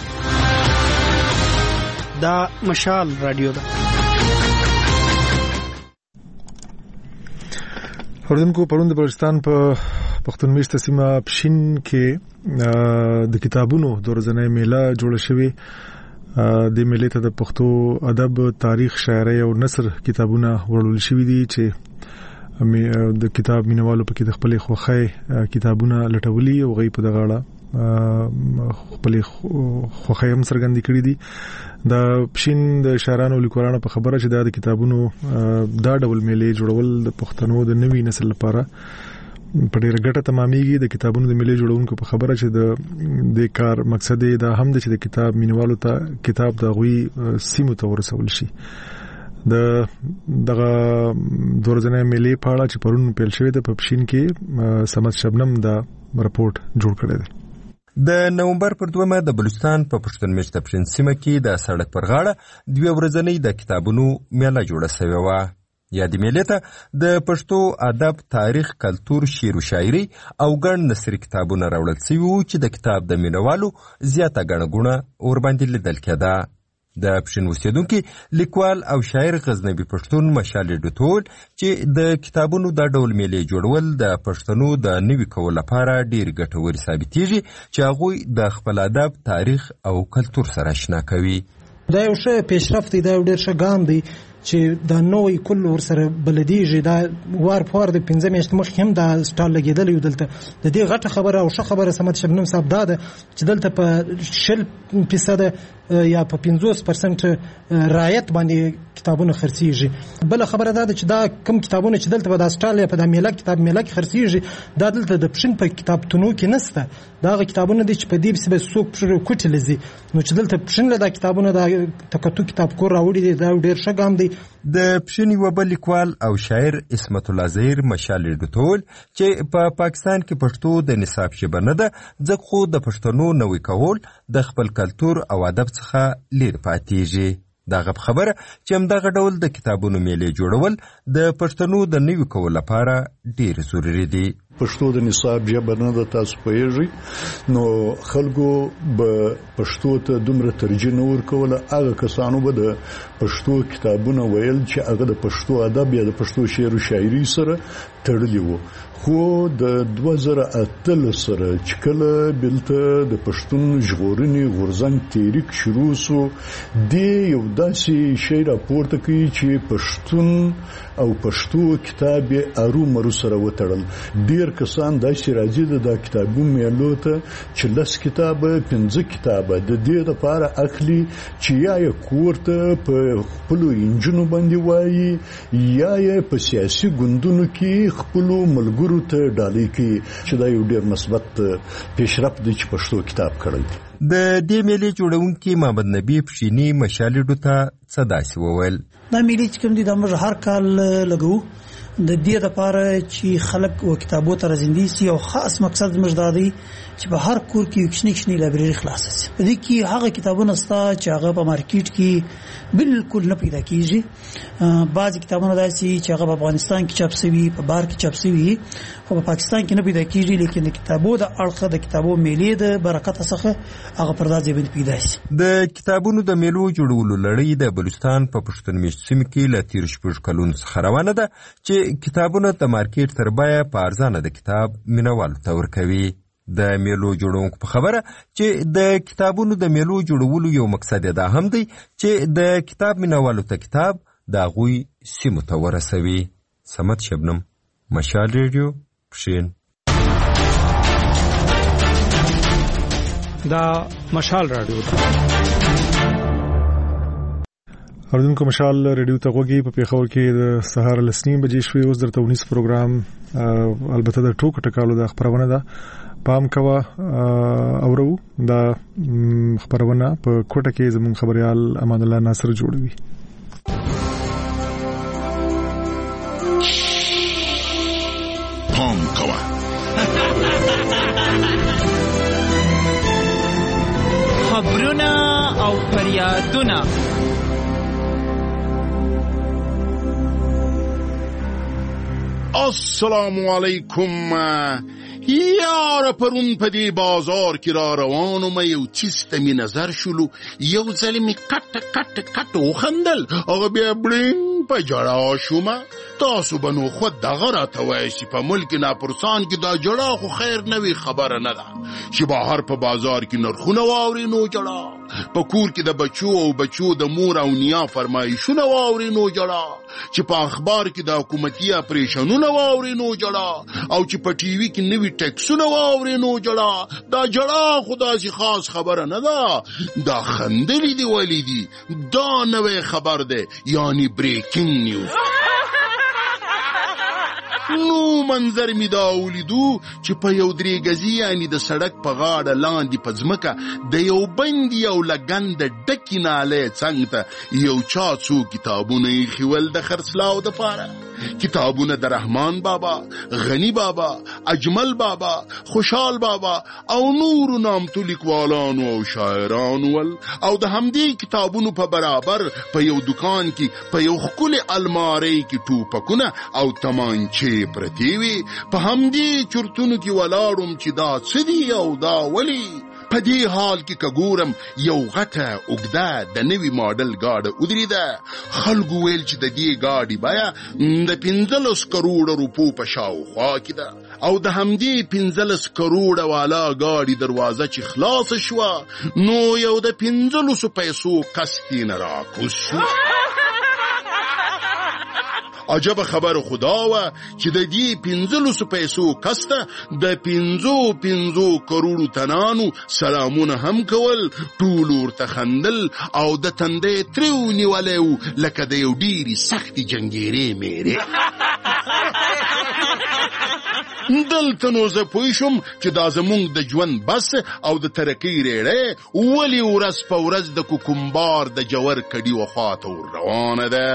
دا مشال رادیو ده. اوردونکو پرون د بلوچستان په پښتون میشته سیمه پښین کې د کتابونو د ورځنۍ میله جوړه شوې. د میلې ته د پښتو ادب، تاریخ، شاعري او نثر کتابونه وړول شوي دي چې د کتاب مینوالو پکې د خپل خوښۍ کتابونه لټولي او غي په دغه اړه خپل خوښۍ هم څرګندې کړې دي. د پښین د شاعرانو لیکوالانو په خبره چې د کتابونو دا ډول میلې جوړول د پښتنو د نوي نسل لپاره په ډېر ګټه تمامېږي. د کتابونو د میلې جوړونکو په خبره چې د کار مقصد دا هم دی چې د کتاب مینوالو ته کتاب د غوي سیمو ته ورسول شي. دغه ورځنۍ میلې په اړه چې پرون پیل شوې ده په پښین کې سمت شبنم دا رپورټ جوړ کړی دی. د نومبر پر 2 د بلوچستان په پښتون میشته پښین سیمه کې د سړک پر غاړه دوه ورځنۍ د کتابونو میله جوړه شوې وه. یادې میلې ته د پښتو ادب، تاریخ، کلتور، شعر و شاعري او ګڼ نثري کتابونه راوړل شوي وو چې د کتاب د مینوالو زیاته ګڼه ګوڼه ورباندې لیدل کېده. د پښین اوسیدونکي لیکوال او شاعر غزنوي پښتون مشال ډوټول چې د کتابونو د ډول میلې جوړول د پښتنو د نوي کولو لپاره ډیر ګټور ثابتېږي چې هغوی د خپل ادب، تاریخ او کلتور سره آشنا کوي. دا یو ښه پیشرفت دی، دا یو ډېر ښه ګام دی چې دا نوې کل ورسره بلدیږي. دا وار په وار د 5 میاشتې مخکې هم دا سټال لګېدلی و. دلته د دې غټه خبره او ښه خبره سمت شبنم صاحب دا ده چې دلته په 10% یا په 50% رعایت باندې کتابونه خرڅېږي. بله خبره دا ده چې دا کم کتابونه چې دلته په دا سټال یا په دا میله کتاب میله کې خرڅېږي دا دلته د پښین په کتابتونو کې نشته. دا هغه کتابونه دي چې په دې پسې به څوک کوټې لځي. نو چې دلته پښین له دا کتابونه دا تکتو کتاب کور راوړي دي دا ډېر ښه ګام دی. د پښین یو بل لیکوال او شاعر اسمت الله زهیر مشال ډوټول چې په پاکستان کې پښتو د نصاب ژبه نه ده ځکه خو د پښتنو نوې کول د خپل کلتور او ادب څخه لیر پاتېږي. دغه خبره چې همدغه ډول د کتابونو میلې جوړول د پښتنو د نوي کولو لپاره ډیر ضروري دي. پښتو د نصاب ژبه نه ده، تاسو پوهیږئ، نو خلکو به پښتو ته دومره ترجیح نه ورکوله. هغه کسانو به د پښتو کتابونه ویل چې هغه د پښتو ادب یا د پښتو شعر و شاعري سره تړلي وو. خو د 2008 سره چې کله بلته د پښتون ژغورنې غورځنګ تحریک شروع سو، د یو داسې شی راپورته کوي چې پښتون او پښتو کتاب یې ارومرو سره وتړل. ډیر کسان داسې راځي د کتابونو میلو ته چې 10 کتابه 15 کتابه د دې لپاره اخلي چې یا یې کور ته په خپلو انجونو باندې وایي یا یې په سیاسي ګوندونو کې خپلو ملګرو ته ډالۍ کوي چې دا یو ډیر مثبت پیشرفت دی چې پښتو کتاب کړی. د دې میلې جوړونکي محمد نبی پښینی مشال ډوټا څه داسې وویل. دا میلې چې کوم دي دا موږ هر کال لګو د دې لپاره چې خلک او کتابو ته راځي سي او خاص مقصد موږ دا دی چې په هر کور کې یو کښنی لایبرری خلاص شي. په دې کې هغه کتابونه ستا چې هغه په مارکیټ کې بالکل نه پیدا کیږي. بعض کتابونه داسي چې هغه په افغانستان کې چاپ شوي، په بهر کې چاپ شوي، خو په پاکستان کې نه پیدا کیږي. لیکن د کتابو د اړخه د کتابو میلې د برکت څخه هغه پر داسې باندې پیدا شي. د کتابونو د میلو جوړولو لړۍ د بلوچستان په پښتون میشت سیمه کې له 13 کلونو څخه روانه ده چې چې کتابونه د مارکیټ تر بیه په ارزانه د کتاب مینوالو ته ورکوي. د میلو جوړونکو په خبره چې د کتابونو د میلو جوړولو یو مقصد دا هم دی چې د کتاب مینوالو ته کتاب د هغوی سیمو ته ورسوي. صمد شبنم، مشال ریډیو، پښین. دا مشال رادیو ده. اوردونکو مشال ریډیو ته غوږی په پیښور کې د سهار لسنیم بجې شوې. اوس درته ونیس پروګرام البته د ټوک ټکالو د خبرونه ده. پام کوه اورو دا خبرونه په کوټه کې زمون خبريال امان الله ناصر جوړوي. پام کوه خبرونه او فریادونه. السلام علیکم. یاره پرون په دې بازار کې را روانم، یو چیز ته مې نظر شولو، یو ځل مې کټ وخندل، هغه بیا بړینګ په جړا شومه. تاسو به نو خود دغه راته وایئ چې په ملک ناپرسان کې دا جړا خو خیر نه وي، خبره نه ده چې بهر په بازار کې نرخونه واوري نو جړا، په کور کې د بچو د مور او نیا فرمایشونه واوري نو جړا، چې په اخبار کې د حکومتي اپریشنونه واوري نو جړا، او چې په ټي وي کې نوي ټیکسونه واوري نو جړا. دا جړا خو داسې خاص خبره نه ده، دا خندلې دی ولی دي، دا نوی خبر دی، یعنی بریکینګ نیوز. نو منظر می دا ولیدو چې په یو درې غزي یعنی د سړک په غاړه لاندې په ځمکه د یو بند یو لګند ډکی ناله څنګ ته یو چا څو کتابونه یې خول د خرڅلاو د پاره. کتابونه د رحمان بابا، غنی بابا، اجمل بابا، خوشحال بابا او نور نامتو لیکوالانو او شاعرانو ول، او د همدې کتابونو په برابر په یو دکان کې په یو خپل الماری کې ټوپکونه او تمانچې پرتیوي. په همدې چرتونو کې ولاړم چې دا څه دی او دا ولی. په دې حال کې کګورم یو غټه اوږده د نوي ماډل گاډه ودرېده. خلکو ویل چې د دې گاډي بیه د 15 کروڑ روپو په شاوخوا کې ده، او د همدې 15 کروڑ والا گاډي دروازه چې خلاص شوه نو یو د 15 پیسو قسطی نه راکوز شو. عجب خبر خدا و چې د دې 15 پیسو کسته د 15 کروڑ تنانو سلامونه هم کول، ټول ورته خندل او د تندې تریو نیولې لکه د یو ډیری سختي جنگيري میره. دلته نو زه پوه شوم چې دا زمونږ د ژوند بس او د ترقۍ ریړۍ ولې ورځ په ورځ د کوکمبار د جوور کډي وخواته ور روانه ده.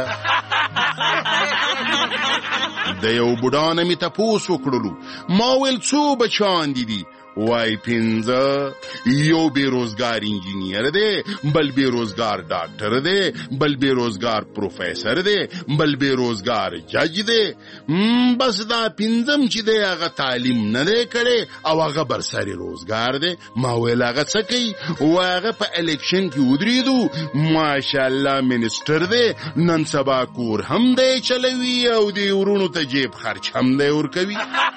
د یو بوډانه مې تپوس وکړلو، ما ویل څو بچان دي؟ وای 15. یو بیروزگار انجینیر دی، بل بیروزگار ډاکټر دی، بل بیروزگار پروفیسر دی، بل بیروزگار جج دی. بس دا 15 چې دی هغه تعلیم نه دی کړی او هغه برسری روزگار دی. ما ویل هغه څه کوي؟ هغه په الیکشن کې ودرېدو، ماشاءالله منسټر دی، نن سبا کور هم دی چلوي او دی ورونو ته جیب خرچ هم دی ورکوي.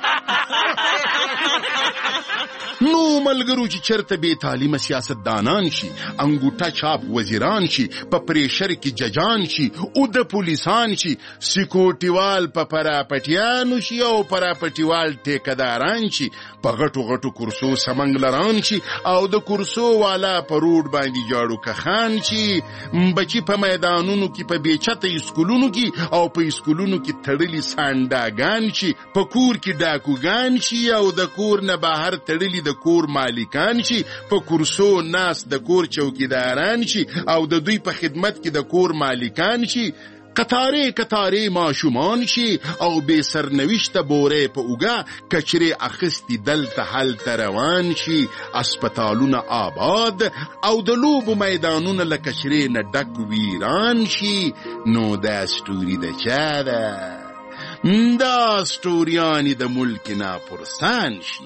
نو ملګرو چې چرته به تعلیم سیاست دانان شي، انګوټه چاپ وزیران شي، په پریشر کې ججان شي او د پولیسان شي، سکیورټیوال په پراپټیانو شي او پراپټیوال ټیکداران شي، په غټو غټو کرسو سمنګلران شي او د کرسو والا په روډ باندې جاړو کخان شي، بچي په میدانونو کې په بیچته اسکولونو کې او په اسکولونو کې تړلي سانډاګان شي، په کور کې ډاکوګان شي او د کور نه بهر تړلي د کور مالکان شي، په کرسو ناس د کور چوکیداران شي او د دوی په خدمت کې د کور مالکان شي، قطاره ماشومان شي او بے سرنوشته بوره په اوګه کچري اخستی دلته هلته روان شي، اسپیټالونه آباد او د لوبو میدانونه له کچري نه ډک ویران شي. نو دا سټوري د چا ده؟ دا سټوریانی د ملک ناپرسان شي.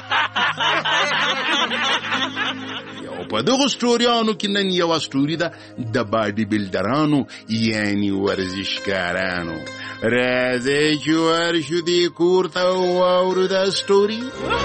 یو په دغه سټوریانو کې نن یو سټوری ده د باډي بلډرانو یعنی ورزشکارانو. راځئ چې ورشو دې کور ته واورو دا سټوري.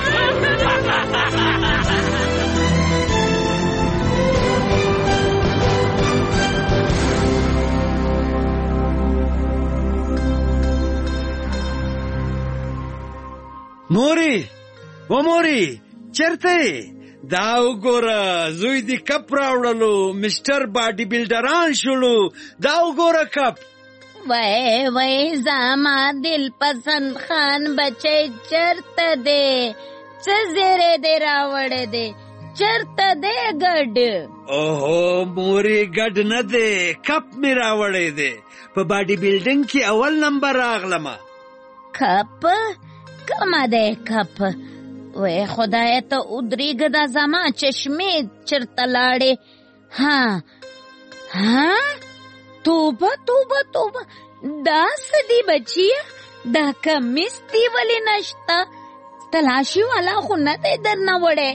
موري و موري چرته دا وګوره زوی دی کپ راوړلو، مستر باډي بلډران شولو. دا وګوره کپ. وای وای زما دل پسند خان بچی چرته دی؟ څه زیری دی راوړی دی؟ چرته دی ګډ؟ اوهو موري ګډ نه دی، کپ می راوړی دی. په باډي بلډینګ کې اول نمبر راغلمه. کپ؟ کمه دی کپ؟ وای خدای ته ودرېږه دا زما چشمې چرته لاړې. ها توبه توبه توبه، دا څه دی بچیه؟ دا کمیس دی ولې نشته؟ تلاشي والا خو نه دی درنه وړی.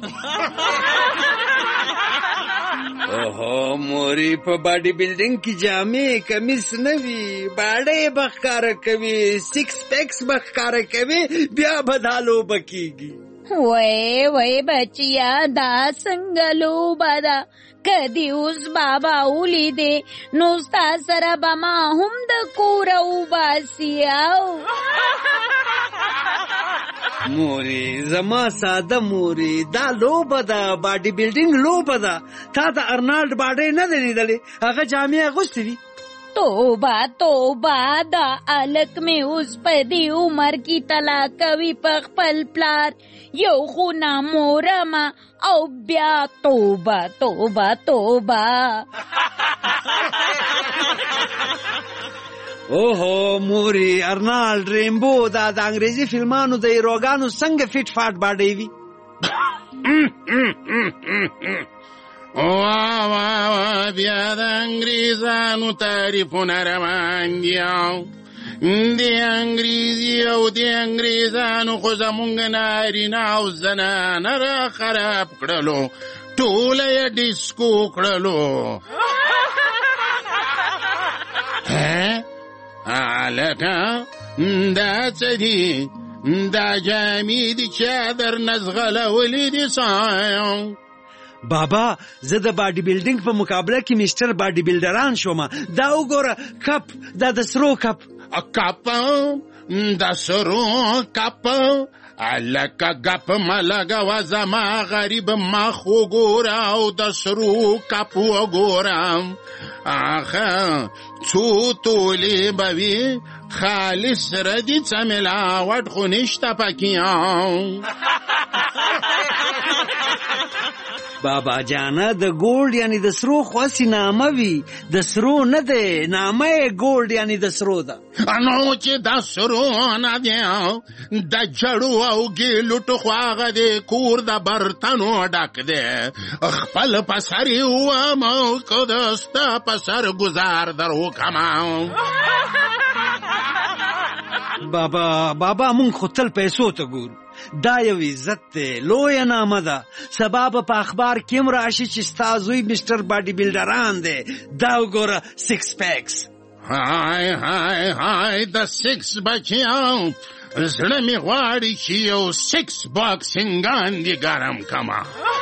اوهو موري په باډي بلډینګ کې جامې کمیس نه وي، باډۍ به ښکاره کوي، سکس پیکس به ښکاره کوي، بیا به دا لوبه کېږي. وای وای بچیا دا څنګه لوبه ده؟ کدی اوس بابا ولیدې نو ستا سره به ما هم د کوره وباسي. موري زما ساده موري، دا لوبه ده، باډي بلډینګ لوبه ده. تا د ارنالډ باډۍ نه دی لیدلې؟ هغه جامې اغوستې وي. توبه توبه، دا الک مې اوس په دې عمر کې طلاق کوي په خپل پلار. یو خو نامورمه او بیا توبه توبه توبه. اوهو موري ارنالډ ریمبو دا د انګریزي فلمانو د هیروګانو څنګه فټ فاټ باډۍ وي. واه واه واه بیا د انګریزانو تعریفونه روان دي. د انګریزي او د انګریزانو خو زمونږ نارینه او زنانه را خراب کړلو، ټوله یې ډیسکو کړلو. هلکه دا څه دي؟ دا جامې دي چا درنه ځغلولې دي سایو؟ بابا زه د باډي بلډینګ په مقابله کې مستر باډي بلډران شوم. دا وګوره کپ، دا د سرو کپ. کپ د سرو کپ؟ لکه گپ ملګوه زما غریب مخ وګوره او د سرو کپ وګوره. آخه څو تولې به وي، خالص ردي څه ملاوټ خو نشته پکې. بابا جانه د ګولډ یعنی د سرو خواسي نامه وي، د سرو نه دی، نامه یې ګولډ یعنی د سرو ده. نو چې د سرو نه دی، د جړو او ګیلو ټوخو هغه دی، کور د برتنو ډک دی. خپل په سر یې ووم که د ستا په سر ګزار در وکړم. بابا مونږ خو تل پیسو ته ګورو. دا یو عزت دی، لویه نامه ده. سبا به په اخبار کې هم راشي چې ستا زوی مستر باډي بلډران دی. دا وګوره سکس پیکس. های های های د سکس بچیان، زړه مې غواړي چې یو سکس باکسینګان دې ګرم کما.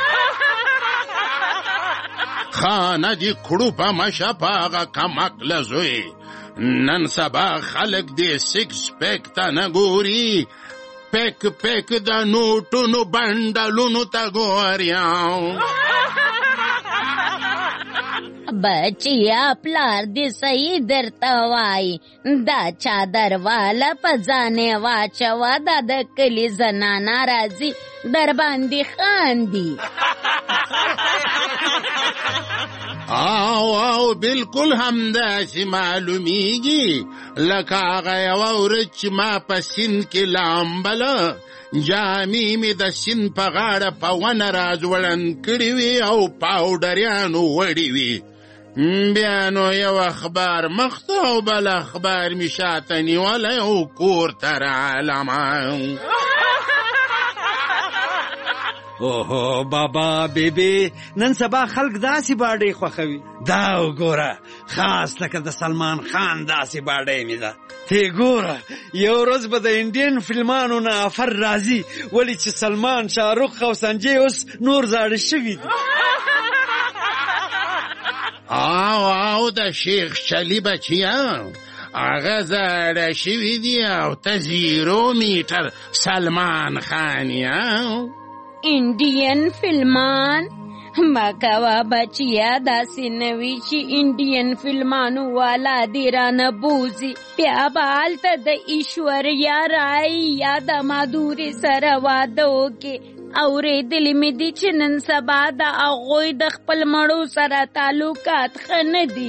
خانه دې کړو په مشه په هغه کمکله زوی. نن سبا خلک دې سکس پیک ته نه ګوري، پیک پیک د نوټونو بنډلونو ته ګوري. بچیا پلار دې صحیح درته وای، دا چادر والا په ځانې واچوه، دا د کلي زنانه راځي در باندې خاندي. او بالکل همداسې معلومیږي لکه هغه یوه ورځ چې ما په سیند کې لامبله، جامې مې د سیند په غاړه په ونه راځوړند کړې وې او پاوډریانو وړې وې. بیا نو یو اخبار مخته او بل اخبار مې شاته نیولی او کور ته رالمه. اوهو بابا بیبي نن سبا خلک داسې باډۍ خوښوي. دا وګوره خاص لکه د سلمان خان داسې باډۍ مې ده. ته ګوره یو ورځ به د انډین فلمانو نه افر راځي ولې چې سلمان شاهرخ او سنجي اوس نور زاړه شوي دي. او د شیخ چلی بچیان هغه زاړه شوي دي او ته 0 میټر سلمان خان یې. انډین فلمان مکوا بچیا داسې نوي چې انډین فلمانو والا دې رانه بوزي بیا به هلته د ایشوریا رای یا د مادورې سره واده وکړي. اورېدلې مې دي چې نن سبا د هغوی د خپل مړو سره تعلقات ښه نه دي.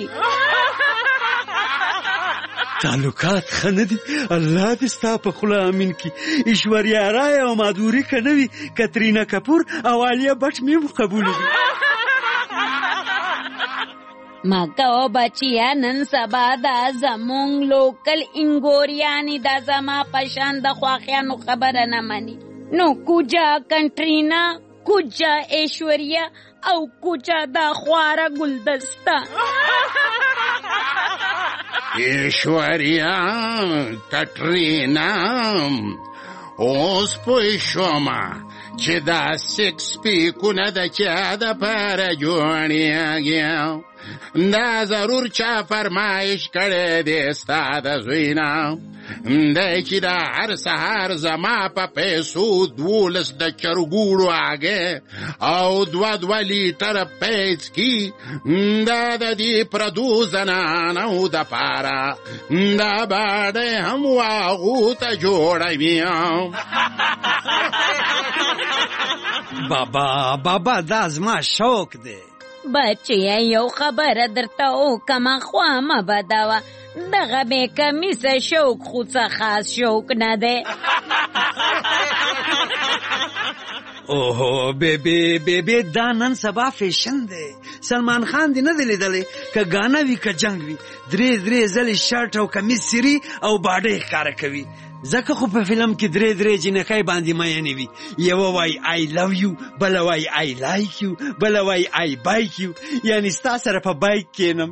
تعلقات ښه نه دي؟ الله دې ستا په خوله امین کړي. ایشوریا رای او مادوري که نه وي کترینا کپور او عالیه بټ مې هم قبوله دي. مکو بچیا نن سبا دا زمونږ لوکل انګوریانې دا زما په شان د خواخیانو خبره نه مني. نو کوجا کنټرینا، کوجا ایشوریا او کوجا دا خواره ګلدسته. ایشوریا کټرینا اوس پوه شومه چې دا 6 پیکونه د چا دپاره جوړېږي. دا ضرور چا فرمایش کړی دی ستا د زوی نه دی چې دا هر سهار زما په پیسو 12 د چرګوړو هګۍ او 2 لیټره پیس کی. دا د دې پردو زنانو دپاره دا باډۍ هم واغو ته جوړوي. بابا دا زما شوق دی. بچیا یو خبره درته وکمه خوا مه بدوه. دغه بې کمیسه شوق خو څه خاص شوق نه دی. اوهو بیبی دا نن سبا فیشن دی. سلمان خان دی نه دی لیدلی که ګانا وي که جنگ وي 3 ځلې شرټ او کمیس سیري او باډۍ ښکاره کوي. ځکه خو په فلم کې 3 جنکۍ باندې مینې وي. یوه وایي آی لو یو، بله وایي آی لایک یو، بله وایي آی بایک یو. یعنی ستا سره په بایک کینم.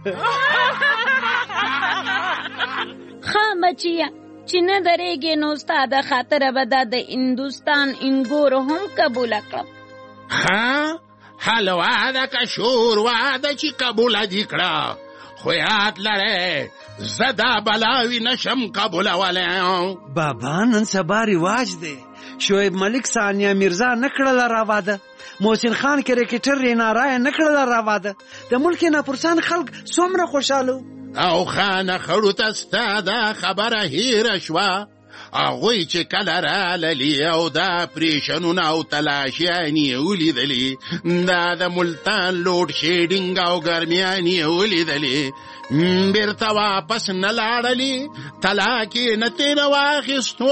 ښه بچیه چې نه درېږې نو ستا د خاطره به دا د هندوستان انګورو هم قبوله کړم. ښه حلوا ده که شوروا ده چې قبوله دې کړه، خو یاد لرې زه دا بلاوي نشم قبولولی. بابا نن سبا رواج دی. شعیب ملک ثانیه میرزا نه کړله راواده. محسن خان کرکټر رینا رای نه کړله راواده. د ملک ناپرسان خلک څومره خوشحاله او خانه خړو ته ستا دا خبره هیره شوه. هغوی چې کله راللي او دا پریشنونه او تلاشیانې یې ولیدلي، دا د ملتان لوډ شیډینګ او ګرمیانې یې ولیدلي، بیرته واپس نه لاړلي، طلاق یې نه ترې واخیستو.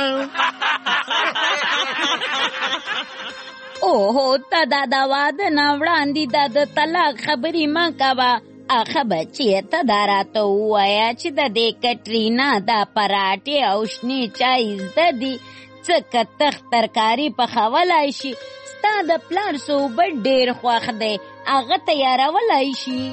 اوهو ته دا د واده نه وړاندې دا د طلاق خبرې مه کوه. اخه بچیه ته دا راته ووایه چې د دې کټرینا دا پراټې او شنې چای زده دي، څه کتخ ترکاري پخولی شي. ستا د پلار صحبت ډېر خوښ دی، هغه تیارولی شي.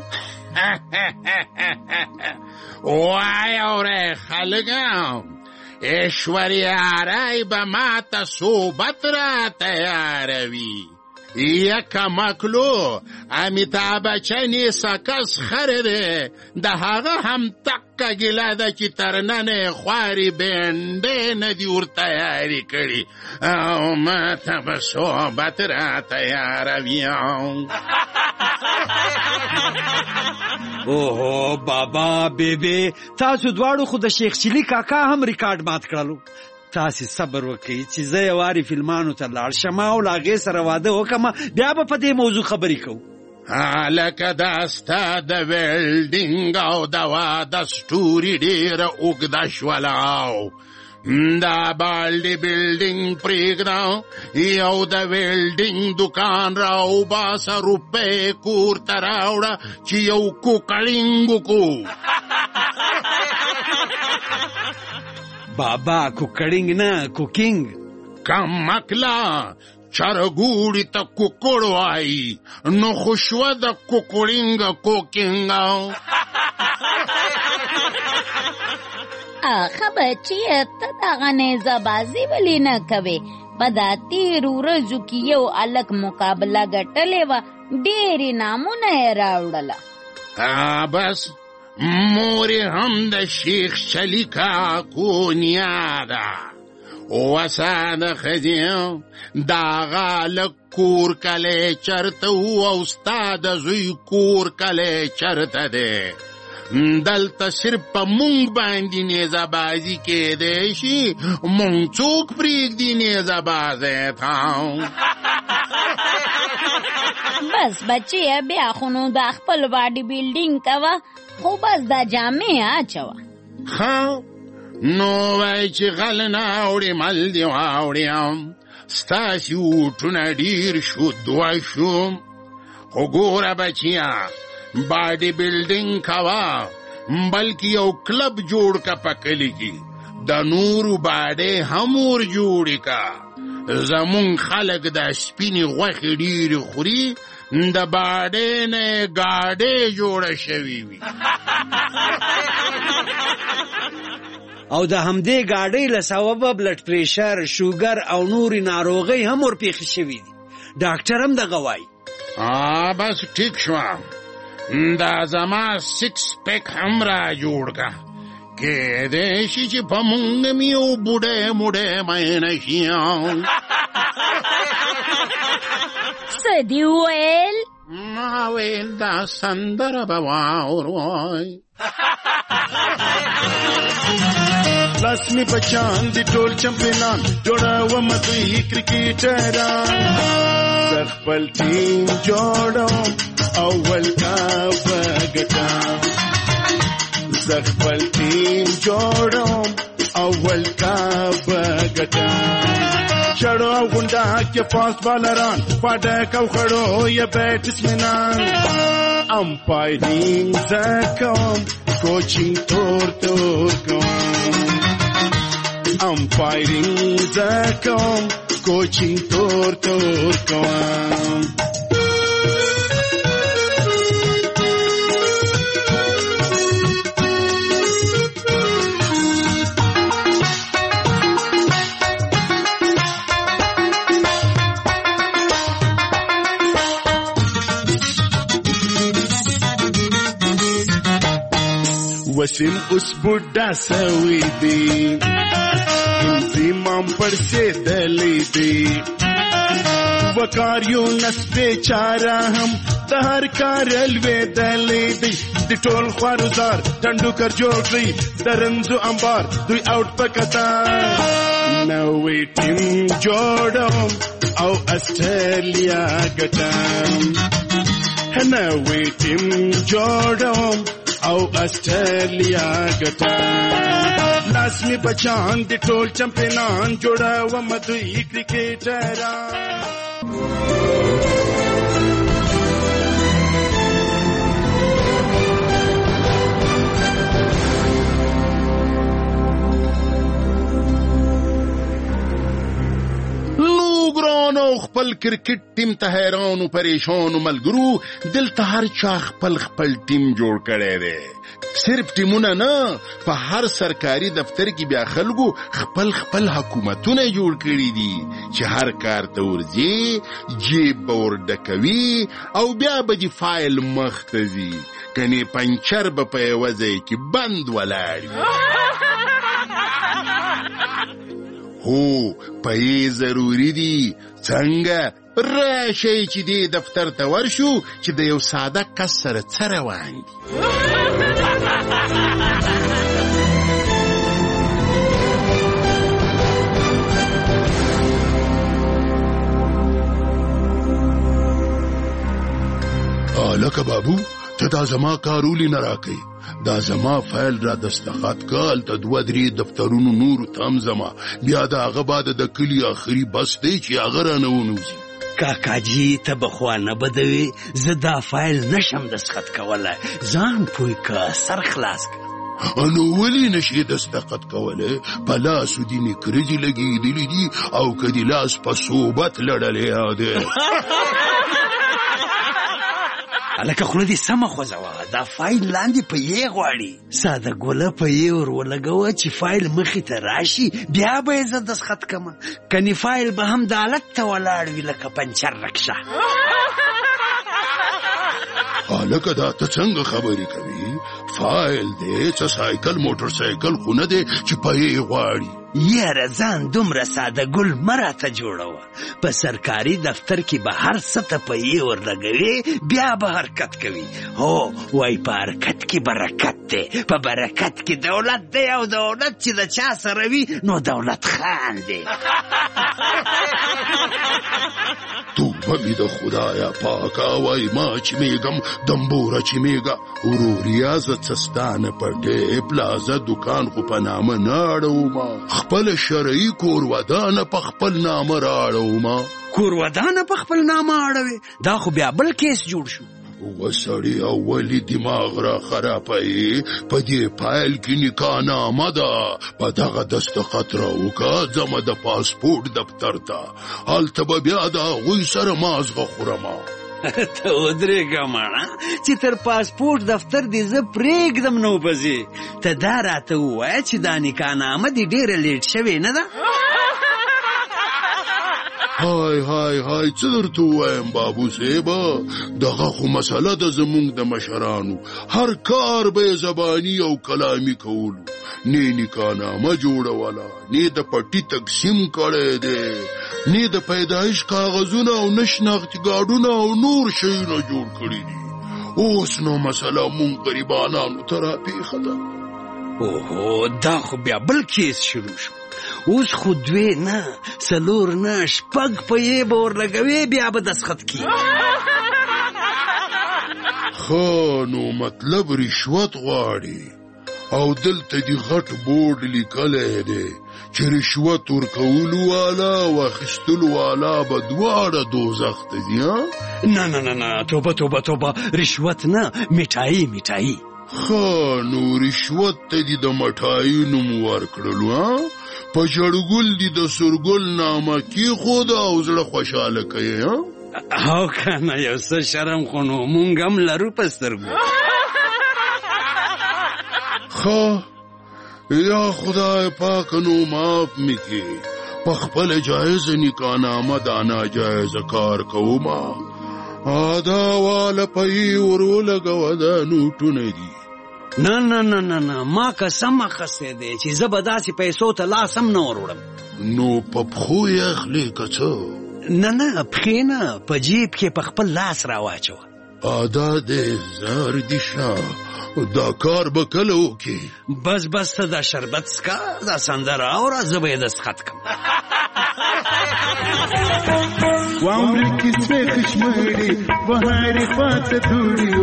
وای اورې خلکه، ایشوریا رای به ما ته صحبت را تیاروي. یکه مکلو امیتاب بچن سکس خره ده، ده هغه هم تکه ګیله ده چې تر ننه خواري بنډې نه دي ور تیاري کړي او ما ته به صحبت را تیاروي. اوهو بابا بیبي تاسو دواړو خو د شیخ چلی کاکا هم ریکارډ مات کړلو. تاسې صبر وکړئ چې زه یې وارې فلمانو ته لاړ شم او له هغې سره واده وکړم، بیا به په دې موضوع خبرې کوو. لکه دا ستا د ویلډینګ او د واده سټوري ډېره اوږده شوله. دا بالډي بلډینګ پرېږده، یو د ویلډینګ دکان راوباسه، روپۍ کور ته راوړه چې یو کوکړینګ وکړو. بابا کوکړینګ نه کوکینګ. کم مکلا چرګوړي ته کوکړ وایي، نو خو شوه د کوکړینګ کوکینګ. آخه بچیه ته دغه نیزه بازي ولې نه کوې؟ په دا تېرو ورځو کې یو هلک مقابله ګټلې وه، ډېرې نامونه یې راوړله. بس مورې هم د شیخ شلی کاکو نیا ده. وسه د ښځې دغه هلک کور کلی چرته و او ستا د زوی کور کلی چرته دی؟ دلته صرف په مونږ باندې نیزه بازي کېدی شي، مونږ څوک پرېږدي نیزه بازی ته؟ بس بچیه بیا خو نو دا خپل باډي بیلډینګ کوه، خو بس دا جامې اچوه. ښه نو وای چې غل نه اوړې مل دې واوړیم، ستاسې اوټونه ډېر شو دوه شو. خو ګوره بچیه باډي بیلډینګ کوه، بلکې یو کلب جوړ که په کلي کې، د نورو باډۍ هم ور جوړې که. زمونږ خلک د سپینې غوښې ډېرې خوري، د باډۍ نه یې ګاډۍ جوړه شوې وي. او د همدې ګاډۍ له سببه بلډ پریشر، شوګر او نورې ناروغۍ هم ورپېښې شوي دي. ډاکټر هم دغه وایي. بس ټیک شوه، دا زما سکس پیک هم را جوړ که، کېدی شي چې په مونږ مې یو بوډی موډی مینه شي. څه دې وویل؟ ما ویل دا سندره به واورئ. لاس می بچان دی ټول چمپیانان، جوړوم دوی کرکټران. زه خپل ټیم جوړوم اول کپ ګټم، زه خپل ټیم جوړوم اول کپ ګټم. چړو او غونډه کې فاست بالران، پاډک او خړو یې بیټسمنان. امپایرینګ زه کوم، کوچینګ تور کوم. امپایرینګ زه کوم، کوچینګ تور کوم. وسیم اوس بوډا سوي دي، انزیمام پړسېدلی دي. وکاریو نس بیچاره هم د هر کار لوېدلی دی. د ټول خوارزار ټنډوکر جوړ کړئ، د رنځو انبار دوی اوټ په قطار. نوی ټیم جوړوم او اسټرالیا ګټم. نوی ټیم جوړوم او اسټرالیا ګټم. لاس می بچان دی ټول چمپیانان، جوړوم دوی کرکټران. ګرانو خپل کرکټ ټیم ته حیرانو پریشانو ملګرو، دلته هر چا خپل ټیم جوړ کړی دی. صرف ټیمونه نه، په هر سرکاري دفتر کې بیا خلکو خپل حکومتونه جوړ کړي دي چې هر کار ته ورځي، جیب به ورډکوي او بیا به د فایل مخ ته ځي، کنې پنچر به په یوه ځای کې بند ولاړ وي. هو پې ضروري دي. څنګه راشئ چې دې دفتر ته ورشو چې د یو ساده کس سره څه روان دي. لکه بابو ته دا زما کارولی نه راکئ، دا زما فایل را دستخط کال ته 2-3 دفترونو نورو تم زما، بیا د هغه بعد د کلي آخري بس دی چې هغه رانه ونوځي. کاکاجي ته بخوا نه بدوي، زه دا فایل نشم دستخط کولی، ځان پوی که سر خلاص که. نو ولې نشي دستخط کولی؟ په لاسو دې نکرجې لګېدلي دي او که دې لاس په صوبت لړلی دی. الکه خوله دې سمه خوځوه، دا فایل لاندې په یې غواړي. ساده ګوله په یې ور ولګوه چې فایل مخې ته راشي، بیا به یې زه دستخط کړمه. کنې فایل به هم د حالت ته ولاړ وي لکه پنچر رکشه. هلکه دا ته څنګه خبرې کوي؟ فایل دی څه سایکل موټر سایکل خو نه دی چې په یې غواړي. یاره ځان دومره ساده ګل مه راته جوړوه. په سرکاري دفتر کې به هر څه ته په یې ورلګوي، بیا به حرکت کوي. هو وای په حرکت کې برکت دی، په برکت کې دولت دی، او دولت چې د چا سره وي نو دولت خان دی. توبه می د خدایا پاکه، وای ما چې میږم دمبوره چې میږه. وروریا زه څه ستانه پټې پلازه دکان خو په نامه نه اړومه، خپل شرعي کور ودانه په خپل نامه راړومه. کور ودانه په خپل نامه اړوي؟ دا خو بیا بل کیس جوړ شو. وسړی اولی دماغ را خرابوي، په دې فایل کې نکاح نامه ده، په دغه دستخط راوکه زما د پاسپورټ دفتر ته، هلته به بیا د هغوی سره مازغه خورمه. ته ودرېږه ماړه چې تر پاسپورټ دفتر دې زه پرېږدم نو بځې. ته دا راته ووایه چې دا نکاح نامه دې ډېره لیټ شوې نه ده؟ های های های څه درته ووایم بابو صیبه، دغه خو مسله ده زمونږ د مشرانو، هر کار به یې زباني او کلامي کولو. نه نکاح نامه جوړوله، نه د پټي تقسیم کړی دی، نه د پیدایش کاغذونه او نه شناختي کارډونه او نور شیونه جوړ کړي دي. اوس نو مسله مونږ غریبانانو ته راپېښه ده. اوهو دا خو بیا بل کیس شروع شو. اوس خو 2 نه 4 نه 6 په یې به ورلګوې، بیا به دستخط کړي. ښه نو مطلب رشوت غواړي، او دلته دې غټ بورډ لیکلی دی چې رشوت ورکولو والا او اخیستلو والا به دواړه دوزخ ته ځي. نه نه نه نه، توبه توبه توبه، رشوت نه، میټایي میټایي. ښه نو رشوت ته دې د مټایي نوم ورکړلو، په جړګل دې د سورګل نامه کېښود او زړه خوشحاله کوي. او که نه یو څه شرم خو نو مونږ هم لرو په سترګو. ښه یا خدای پاک نو معاف مې کړي، په خپله جایزه نکاح نامه دا ناجایزه کار کومه. دا واله په یې ور ولګوه، دا نوټونه دي. نه نه نه نه نه، ما قسم اخیستی دی چې زه به داسې پیسو ته لاس هم نه ور وړم. نو په پښو یې اخلې که څه؟ نه نه، پښې نه، په جیب کې په خپل لاس راواچوه. دا دې زار دي شه، دا کار به کله وکړي؟ بس بس ته دا شربت څکه، دا سندره اوره، زه به یې دستخط کړم. واورې کې سپی خشمړې بهارې خواته دوړې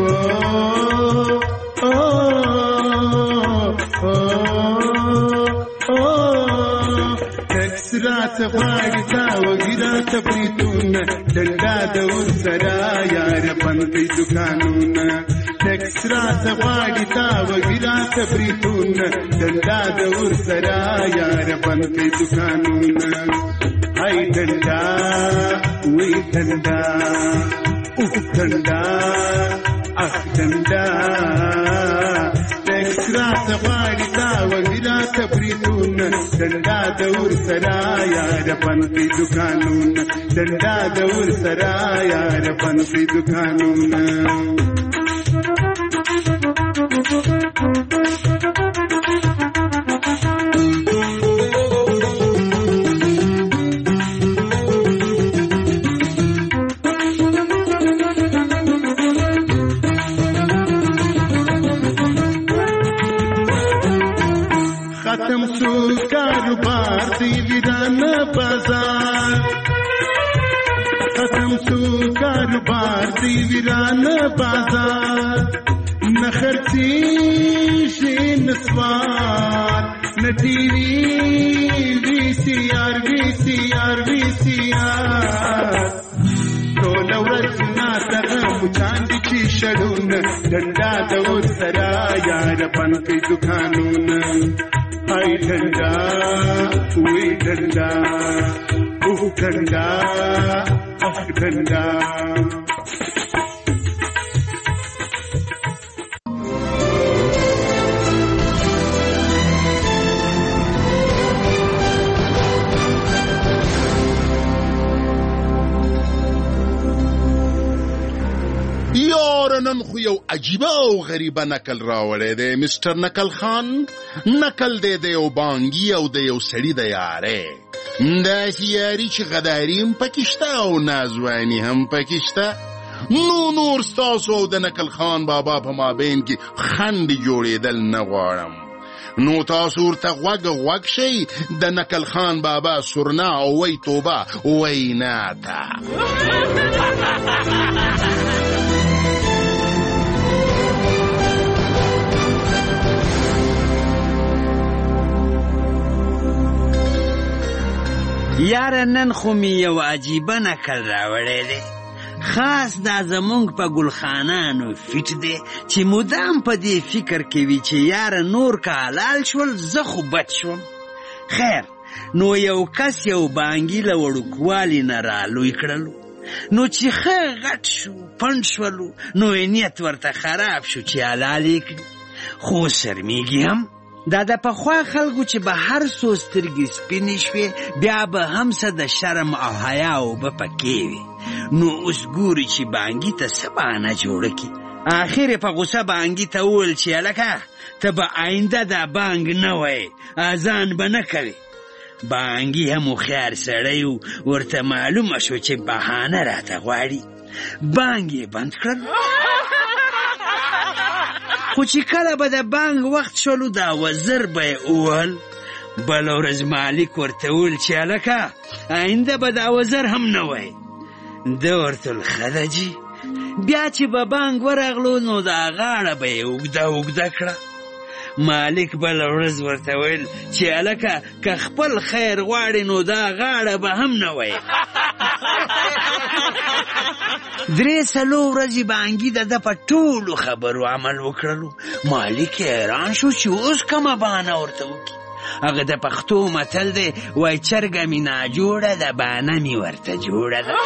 ټکس راته غواړي تا وږي راته بریتونه، ډنډا د ورسره یاره بند کړي دوکانونه. ټکس راته غواړي تا وږي راته بریتونه، ډنډا د ورسره یاره بند کړي دوکانونه. هاي ډنډا وی ډنډا اوه ډنډا اخ ډنډا، ټکس راته غواړي تا وږي راته بریتونه، ډنډا د ورسره یاره بند کړي دوکانونه، ډنډا د ورسره یاره بند کړي دوکانونه. ختم شو کاروبار دی ویرانه بازار، ختم شو کاروبار دی ویرانه بازار. نه خرڅېږي نسوار، نه ټي وي وي سي آر وي سي آر وي سي آر. ټوله ورځ ناڅغه مچان دي چې شړونه، ډنډا د ورسره یاره بند کړي دوکانونه. هاي ډنډا وی ډنډا اوه ډنډا اخ ډنډا. عجیبه او غریبه نکل راوړی دی مستر نکل خان. نکل دی د یو بانګي او د یو سړي د یارۍ، داسې یاري چې غداري هم پکې شته او نازواني هم پکې شته. نور ستاسو او د نکل خان بابا په مابین کې خندې جوړېدل نه غواړم. نو تاسو ورته غوږ شئ د نکل خان بابا سرنا او وی توبه وینا ته. یاره نن خو می یو عجیبه نکل راوړی دی، خاص دا زمونږ په ګلخانانو فیټ دی چې مدام په دې فکر کوي چې یاره نور که حلال شول زه خو بد شوم. خیر نو یو کس یو بانګي له وړوکوالي نه رالوی کړلو، نو چې ښه غټ شو پنډ شولو نو نیت ورته خراب شو چې حلال یې کړي. خو شرمیږي هم، دا د پخوا خلکو چې به هر څو سترګې سپینې شوې بیا به هم څه د شرم او حیا اوبه پکې وي. نو اوس ګوري چې بانګي ته څه بهانه جوړه کړي. آخر یې په غوسه بانګي ته وویل چې هلکه ته به آینده دا بانګ نه وایې، اذان به نه کوې. بانګي هم هوښیار سړی و، ورته معلومه شو چې بهانه راته غواړي. بانګ یې بند کړل. خو چې کله به د بانګ وخت شولو دا وزر به یې ووهل. بله ورځ مالک ورته وویل چې هلکه آینده به دا وزر هم نه وایې. ده ورته ویل ښه ده جي. بیا چې به بانګ ورغلو نو دا غاړه به یې اوږده کړه. مالک بله ورځ ورته ویل چې هلکه که خپل خیر غواړې نو دا غاړه به هم نه وایې. 3 ورځې بانګي د ده په ټولو خبرو عمل وکړلو. مالک حیران شو چې اوس کومه بهانه ورته وکړي. هغه د پښتو متل دی وایي چرګه مې ناجوړه ده بهانه مې ورته جوړه ده.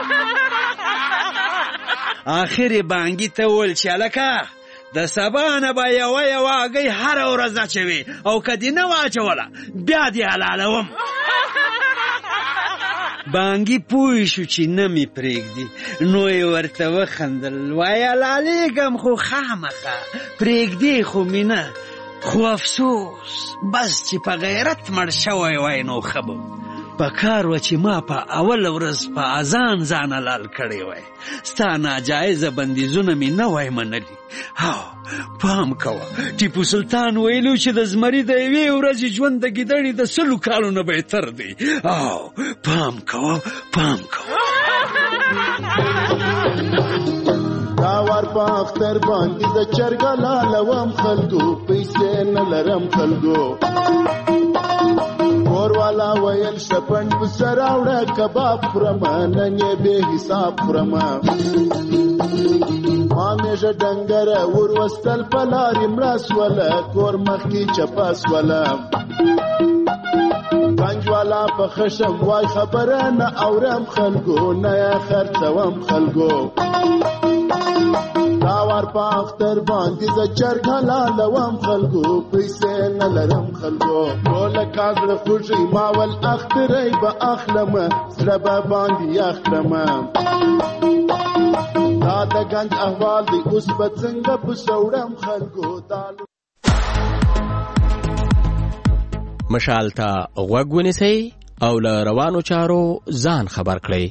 آخر یې بانګي ته وویل چې هلکه د سبا نه به یوه هګۍ هره ورځ اچوې او که دې نه واچوله بیا دې حلالوم. بانګي پوه شو چې نه مې پرېږدي، نو یې ورته وخندل. وایي حلالېږم خو خامخا، پرېږدې خو مې نه، خو افسوس بس چې په غیرت مړ شوی وای نو ښه به په کار وه چې ما په اوله ورځ په اذان ځان حلال کړی وای. ستا ناجایزه بندیزونه مې نه وای منلي. پام کوه، ټیپو سلطان ویلو چې د زمري د یوې ورځې ژوند د ګیدړې د 100 کالو نه بهتر دی. پام کوه. دا وار په اختر باندې د چرګه لالوم خلکو، پیسې نه لرم خلکو. کور والا ویل شپنډ پسه راوړه کباب خورم، نن یې بې حساب خورم. ما میژه ډنګره ور وستل په لارې مړه سوله، کور مخکې چپه سوله. پنج والا په خشم وای خبره نه اورم خلکو، نه یې خرڅوم خلکو. دا وار په اختر باندې د چرګ حلالوم خلکو، پیسې نه لرم خلکو. ټوله کاږړه خوږی ما ول اختری به اخلمه، زړه به باندې اخلمه. دا د ګنج احوال دی اوس به څنګه پسه وړم خلکو. مشال ته غوږ ونیسئ او له روانو چارو ځان خبر کړئ.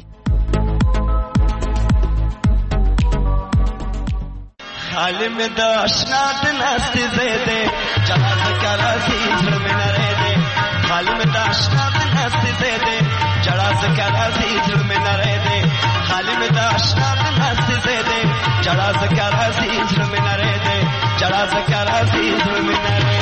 حال میں دا اشنا دناستی زیدے جہاز کراسی زر میں نرے دے. حال میں دا اشنا دناستی زیدے جہاز کراسی زر میں نرے دے. حال میں دا اشنا دناستی زیدے جہاز کراسی زر میں نرے دے. جہاز کراسی زر میں نرے دے.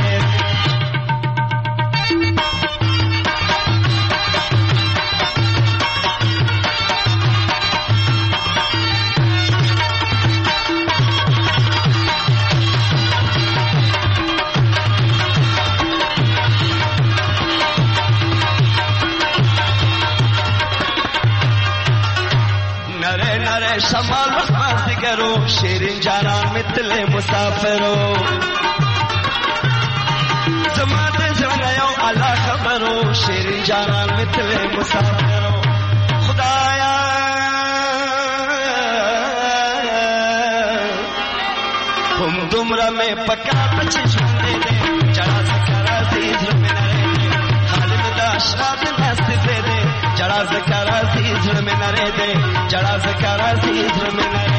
شمال رحمت دیگرو شیرین جانان مثل مسافرو. زمان زرنیو علا خبرو شیرین جانان مثل مسافرو. خدایا नूरा में पका बच छुंदे दे जड़ा सकारा सी झुल में नरे दे खालिम दाशरात नस्त दे दे जड़ा सकारा सी झुल में नरे दे जड़ा सकारा सी झुल में नरे